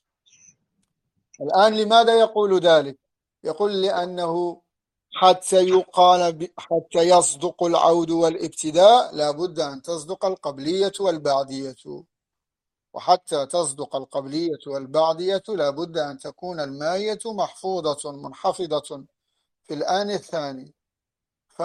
الآن لماذا يقول ذلك؟ يقول لأنه حتى يقال حتى يصدق العود والابتداء لابد أن تصدق القبلية والبعدية، وحتى تصدق القبلية والبعدية لابد أن تكون الماهية محفوظة منحفظة في الآن الثاني. ف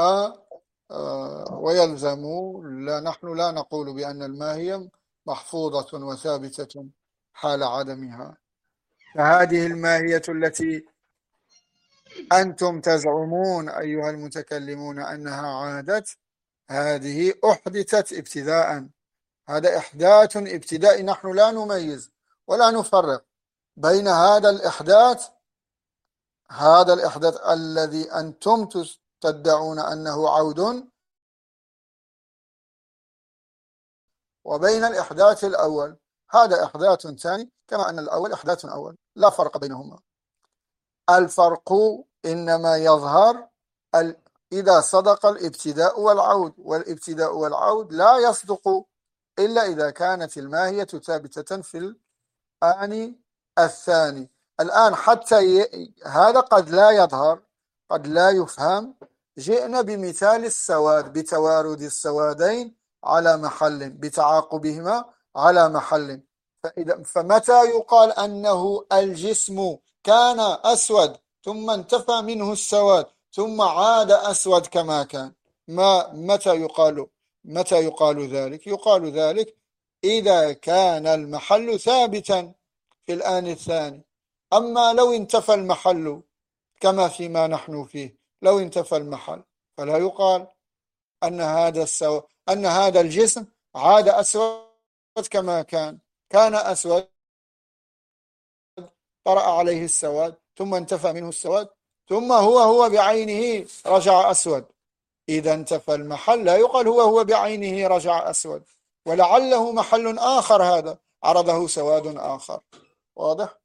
ويلزم لا نحن لا نقول بأن الماهية محفوظة وثابتة حال عدمها. فهذه الماهية التي أنتم تزعمون أيها المتكلمون أنها عادت، هذه أحدثت ابتداء، هذا إحداث ابتدائي، نحن لا نميز ولا نفرق بين هذا الإحداث هذا الإحداث الذي أنتم تدعون أنه عود وبين الإحداث الأول، هذا إحداث ثاني كما أن الأول إحداث أول، لا فرق بينهما. الفرق إنما يظهر إذا صدق الابتداء والعود، والابتداء والعود لا يصدق إلا إذا كانت الماهية ثابتة في الآن الثاني. الآن حتى ي... هذا قد لا يظهر، قد لا يفهم. جئنا بمثال السواد، بتوارد السوادين على محل بتعاقبهما على محل، فإذا فمتى يقال أنه الجسم كان أسود ثم انتفى منه السواد ثم عاد أسود كما كان؟ ما متى يقال متى يقال ذلك؟ يقال ذلك إذا كان المحل ثابتا في الآن الثاني. أما لو انتفى المحل كما فيما نحن فيه، لو انتفى المحل فلا يقال أن هذا السو... أن هذا الجسم عاد أسود كما كان، كان أسود طرأ عليه السواد ثم انتفى منه السواد ثم هو هو بعينه رجع أسود، إذا انتفى المحل لا يقال هو هو بعينه رجع أسود، ولعله محل آخر هذا عرضه سواد آخر. واضح؟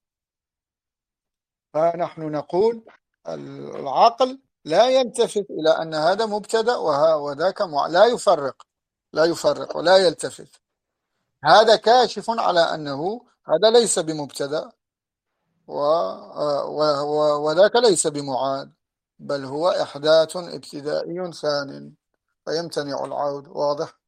فنحن نقول العقل لا يلتفت إلى أن هذا مبتدأ وذاك مع... لا يفرق لا يفرق ولا يلتفت. هذا كاشف على أنه هذا ليس بمبتدأ و... و... و... وذاك ليس بمعاد، بل هو إحداث ابتدائي ثان فيمتنع العود. واضح؟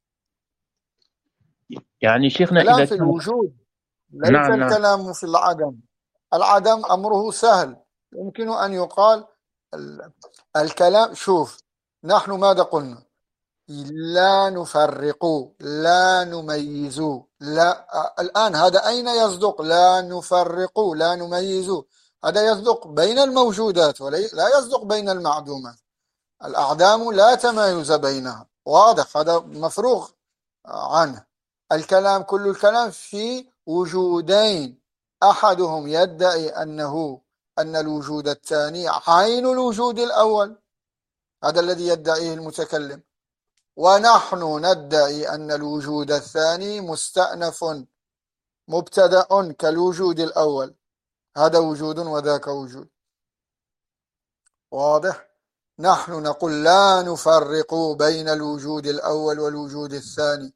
يعني شيخنا كلام إذا في كان. الوجود، ليس نعم نعم. الكلام في العدم. العدم أمره سهل، يمكن أن يقال ال... الكلام. شوف، نحن ماذا قلنا؟ لا نفرق، لا نميز. لا الآن هذا أين يصدق؟ لا نفرق لا نميز، هذا يصدق بين الموجودات ولا يصدق بين المعدومات. الأعدام لا تمايز بينها، واضح، هذا مفروغ عنه. الكلام، كل الكلام في وجودين، أحدهم يدعي أنه أن الوجود الثاني عين الوجود الأول، هذا الذي يدعيه المتكلم، ونحن ندعي أن الوجود الثاني مستأنف مبتدأ كالوجود الأول، هذا وجود وذاك وجود. واضح؟ نحن نقول لا نفرق بين الوجود الأول والوجود الثاني،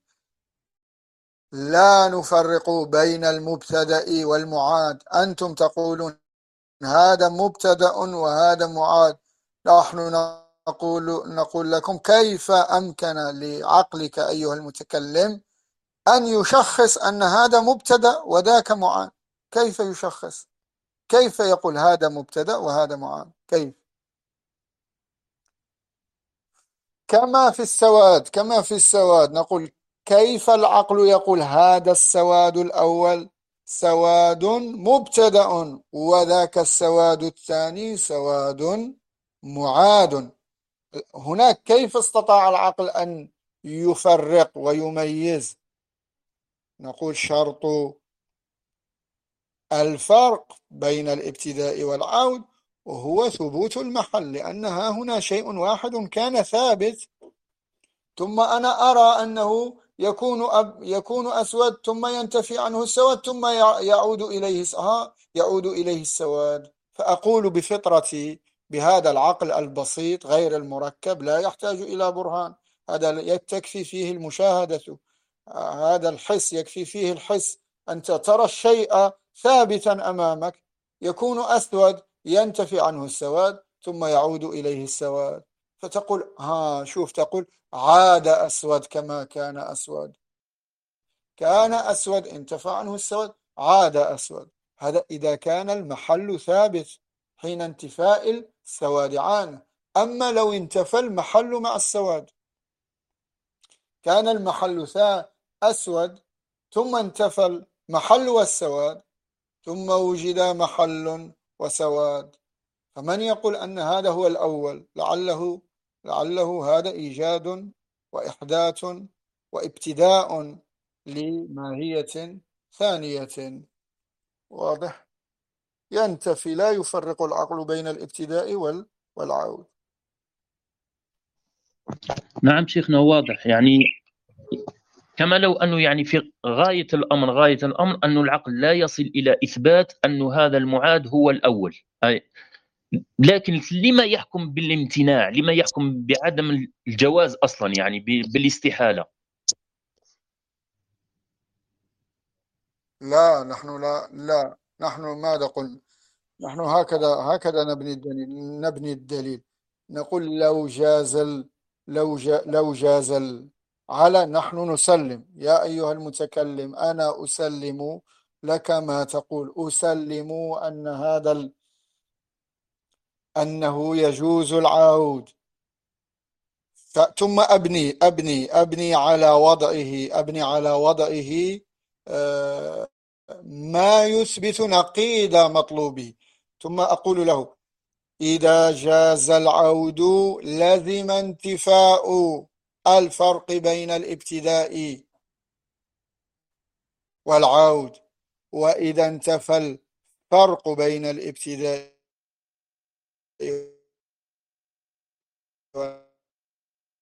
لا نفرق بين المبتدأ والمعاد. أنتم تقولون هذا مبتدأ وهذا معاد، نحن نقول, نقول لكم كيف أمكن لعقلك أيها المتكلم أن يشخص أن هذا مبتدأ وذاك معاد؟ كيف يشخص؟ كيف يقول هذا مبتدأ وهذا معاد؟ كيف؟ كما في السواد، كما في السواد نقول كيف العقل يقول هذا السواد الأول سواد مبتدأ وذاك السواد الثاني سواد معاد؟ هناك كيف استطاع العقل أن يفرق ويميز؟ نقول شرط الفرق بين الابتداء والعود وهو ثبوت المحل، لأنها هنا شيء واحد كان ثابت، ثم أنا أرى أنه يكون أب يكون أسود ثم ينتفي عنه السواد ثم يعود إليه يعود إليه السواد، فأقول بفطرتي بهذا العقل البسيط غير المركب لا يحتاج إلى برهان، هذا تكفي فيه المشاهدة، هذا الحس يكفي فيه الحس، أنت ترى الشيء ثابتا أمامك يكون أسود ينتفي عنه السواد ثم يعود إليه السواد، فتقول ها شوف، تقول عاد أسود كما كان أسود، كان أسود انتفى عنه السواد عاد أسود. هذا إذا كان المحل ثابت حين انتفاء السواد عنه. أما لو انتفى المحل مع السواد، كان المحل أسود ثم انتفى المحل والسواد ثم وجد محل وسواد، فمن يقول أن هذا هو الأول؟ لعله لعله هذا إيجاد وإحداث وابتداء لماهية ثانية. واضح؟ ينتفي، لا يفرق العقل بين الابتداء والعود. نعم شيخنا واضح، يعني كما لو أنه يعني في غاية الأمر غاية الأمر أن العقل لا يصل إلى إثبات أن هذا المعاد هو الأول، لكن لما يحكم بالامتناع؟ لما يحكم بعدم الجواز أصلا، يعني بالاستحالة؟ لا نحن لا لا نحن ماذا قلنا؟ نحن هكذا هكذا نبني الدليل نبني الدليل نقول لو جاز لو جا لو جاز على نحن نسلم يا أيها المتكلم، أنا أسلم لك ما تقول، أسلم أن هذا ال... أنه يجوز العود، ثم أبني أبني أبني على وضعه أبني على وضعه آه ما يثبت نقيض مطلوبه، ثم أقول له إذا جاز العود لزم انتفاء الفرق بين الابتداء والعود، وإذا انتفى الفرق بين الابتداء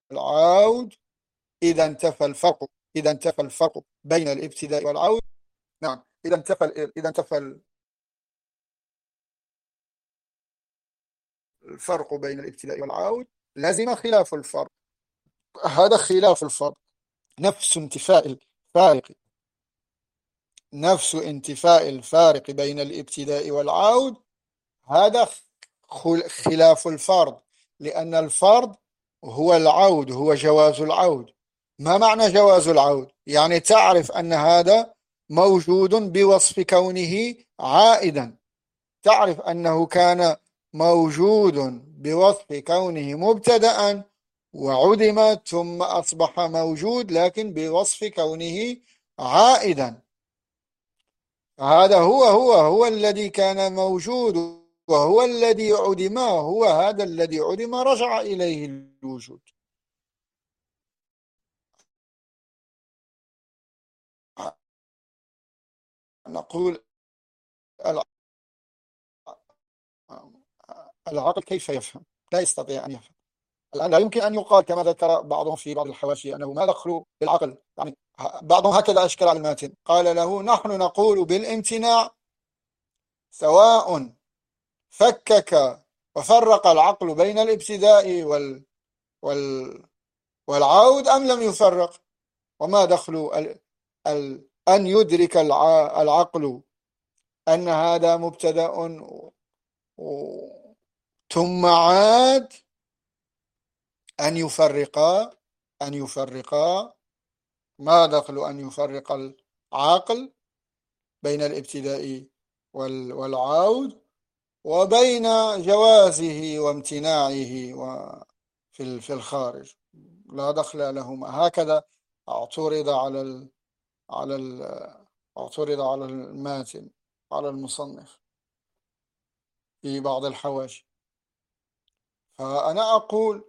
والعود إذا انتفى الفرق إذا انتفى الفرق بين الابتداء والعود. نعم، إذا انتفى إذا انتفى الفرق بين الابتداء والعود لازم خلاف الفرق. هذا خلاف الفرق، نفس انتفاء الفارق نفس انتفاء الفارق بين الابتداء والعود، هذا خلاف الفرض، لأن الفرض هو العود، هو جواز العود. ما معنى جواز العود؟ يعني تعرف أن هذا موجود بوصف كونه عائدا، تعرف أنه كان موجود بوصف كونه مبتدأ وعدم ثم أصبح موجود لكن بوصف كونه عائدا. هذا هو هو هو الذي كان موجود وهو الذي عدم، هو هذا الذي عدم رجع إليه الوجود. نقول العقل كيف يفهم؟ لا يستطيع أن يفهم. الآن لا يمكن أن يقال كما ذكر بعضهم في بعض الحواشي أنه ما دخل بالعقل، يعني بعضهم هكذا أشكل على الماتن، قال له نحن نقول بالامتناع سواء فكك وفرق العقل بين الابتداء وال وال والعود أم لم يفرق، وما دخل ال... ال... أن يدرك الع... العقل أن هذا مبتدأ و... ثم عاد أن يفرقا أن يفرقا ما دخل أن يفرق العقل بين الابتداء وال... والعود وبين جوازه وامتناعه وفي في الخارج، لا دخل لهما. هكذا اعترض على ال على ال اعترض على الماتن، على المصنف في بعض الحواشي. فأنا أقول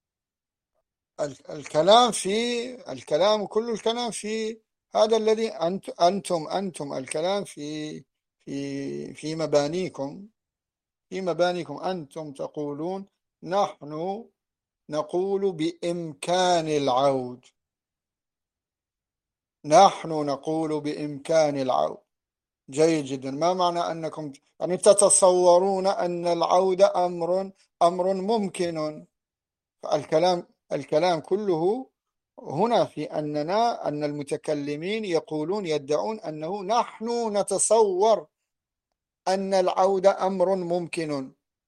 الكلام في الكلام كل الكلام في هذا الذي أنت أنتم أنتم الكلام في في في مبانيكم في مبانيكم أنتم تقولون نحن نقول بإمكان العود، نحن نقول بإمكان العود. جيد جدا. ما معنى أنكم يعني تتصورون أن العود أمر أمر ممكن؟ الكلام الكلام كله هنا في أننا أن المتكلمين يقولون يدعون أنه نحن نتصور أن العود أمر ممكن.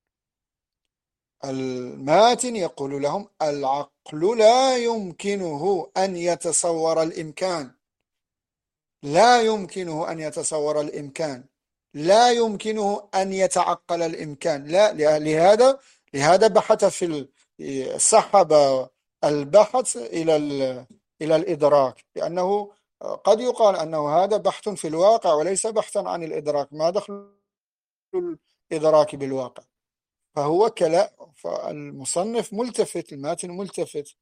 الماتن يقول لهم العقل لا يمكنه أن يتصور الإمكان، لا يمكنه أن يتصور الإمكان، لا يمكنه أن يتعقل الإمكان. لا لهذا لهذا بحث في سحب البحث إلى إلى الإدراك، لأنه قد يقال أنه هذا بحث في الواقع وليس بحثا عن الإدراك. ما دخل الإدراك بالواقع؟ فهو كلا فالمصنف ملتفت، الماتن ملتفت.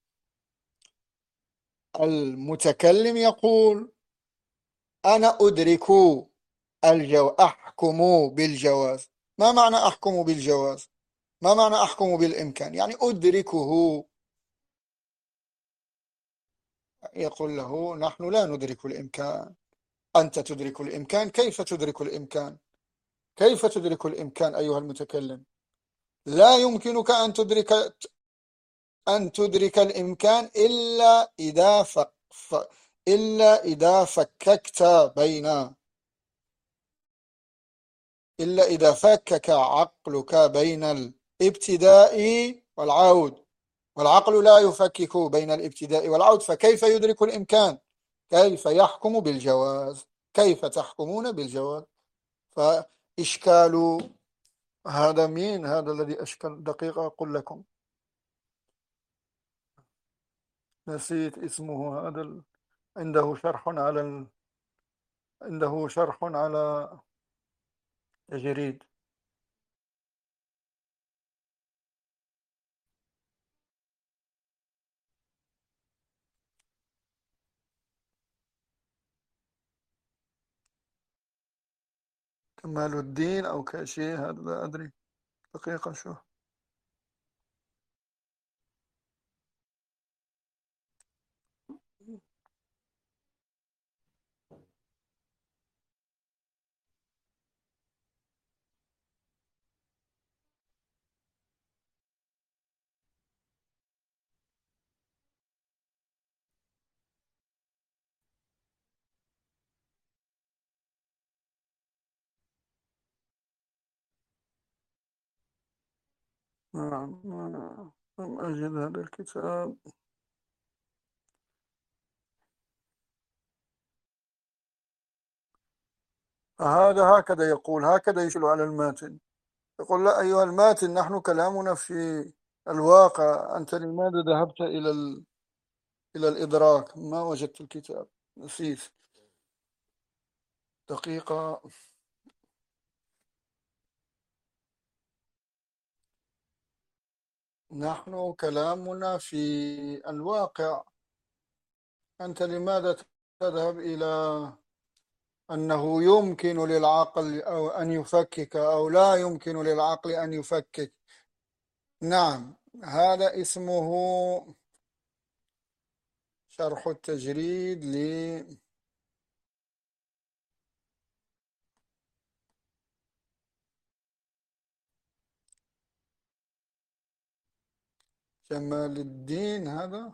المتكلم يقول أنا أدرك الجو أحكم بالجواز. ما معنى أحكم بالجواز؟ ما معنى أحكم بالإمكان؟ يعني أدركه. يقول له نحن لا ندرك الإمكان، أنت تدرك الإمكان. كيف تدرك الإمكان؟ كيف تدرك الإمكان أيها المتكلم؟ لا يمكنك أن تدرك أن تدرك الإمكان إلا إذا ف... ف... إلا إذا فككت بين إلا إذا فكك عقلك بين الابتداء والعود، والعقل لا يفكك بين الابتداء والعود، فكيف يدرك الإمكان؟ كيف يحكم بالجواز؟ كيف تحكمون بالجواز؟ فإشكال هذا مين هذا الذي أشكل؟ دقيقة أقول لكم، نسيت اسمه. هذا ال... عنده شرح على ال... عنده شرح على تجريد. كمال الدين أو كشيء، هذا لا أدري. دقيقة شو نعم. لم أجد هذا الكتاب. هذا هكذا يقول، هكذا يشير على الماتن، يقول: لا أيها الماتن، نحن كلامنا في الواقع، أنت لماذا ذهبت إلى ال... إلى الإدراك؟ ما وجدت الكتاب، نسيت. دقيقة. نحن كلامنا في الواقع، أنت لماذا تذهب إلى أنه يمكن للعقل أو أن يفكك أو لا يمكن للعقل أن يفكك؟ نعم، هذا اسمه شرح التجريد لجمال الدين. هذا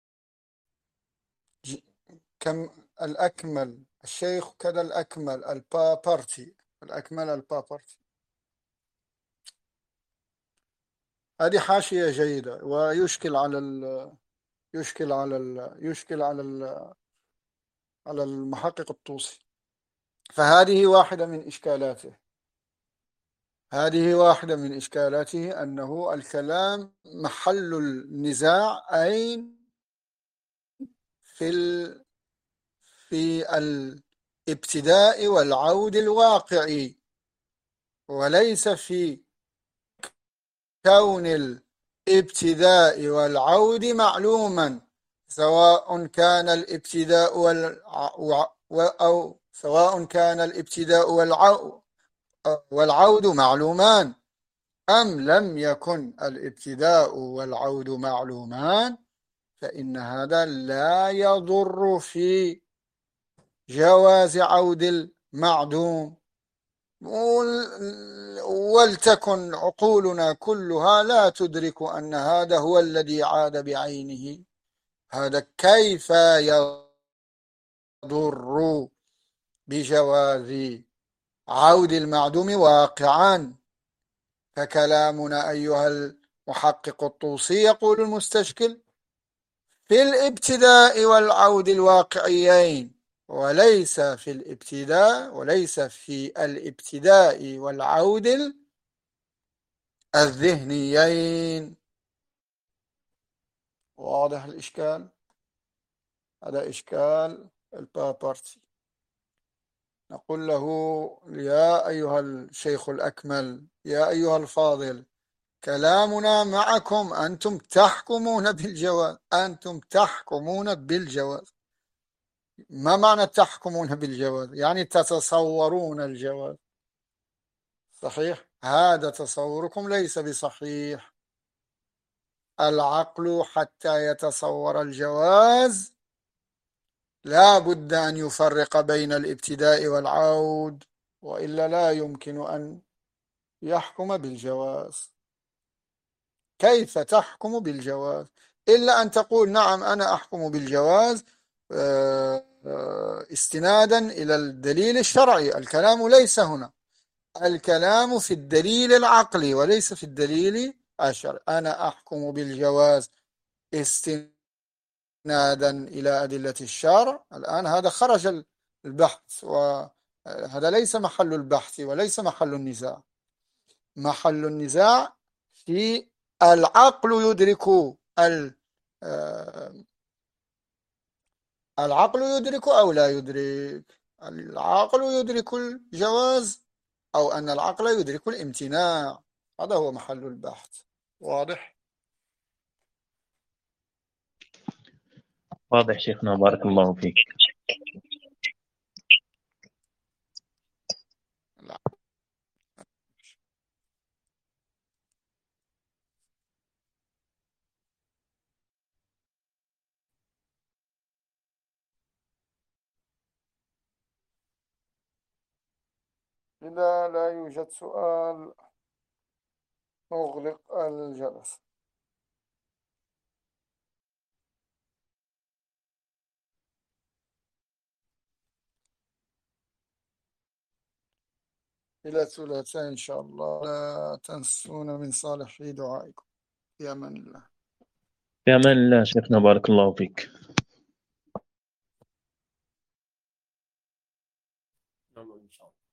ج... كم الأكمل الشيخ كذا الأكمل البابرتي، الأكمل البابرتي. هذه حاشية جيدة، ويشكل على ال... يشكل على ال... يشكل على ال... على المحقق الطوسي. فهذه واحدة من إشكالاته، هذه واحدة من إشكالاته أنه الكلام محل النزاع أين في ال... في الابتداء والعود الواقعي، وليس في كون الابتداء والعود معلوما، سواء كان الابتداء والع... أو سواء كان الابتداء والعود والعود معلومان أم لم يكن الابتداء والعود معلومان، فإن هذا لا يضر في جواز عود المعدوم. ولتكن عقولنا كلها لا تدرك أن هذا هو الذي عاد بعينه، هذا كيف يضر بجواز عود المعدوم واقعا؟ فكلامنا أيها المحقق الطوسي يقول المستشكل في الابتداء والعود الواقعيين، وليس في الابتداء وليس في الابتداء والعود الذهنيين. واضح الإشكال؟ هذا إشكال البابرتي. نقول له: يا أيها الشيخ الأكمل، يا أيها الفاضل، كلامنا معكم، أنتم تحكمون بالجواز، أنتم تحكمون بالجواز. ما معنى تحكمون بالجواز؟ يعني تتصورون الجواز. صحيح؟ هذا تصوركم ليس بصحيح. العقل حتى يتصور الجواز لا بد أن يفرق بين الابتداء والعود، وإلا لا يمكن أن يحكم بالجواز. كيف تحكم بالجواز إلا أن تقول: نعم أنا أحكم بالجواز استنادا إلى الدليل الشرعي. الكلام ليس هنا، الكلام في الدليل العقلي وليس في الدليل الشرعي. أنا أحكم بالجواز استنادا إلى أدلة الشرع. الآن هذا خرج البحث، وهذا ليس محل البحث وليس محل النزاع. محل النزاع في العقل يدرك ال العقل يدرك أو لا يدرك، العقل يدرك الجواز أو أن العقل يدرك الامتناع. هذا هو محل البحث. واضح؟ واضح شيخنا، بارك الله فيك. لا. إذا لا يوجد سؤال نغلق الجلسة. إلى ثلاثاء إن شاء الله. لا تنسون من صالح دعائكم. في أمان الله. في أمان الله شيخنا، بارك الله فيك. نعم إن شاء الله.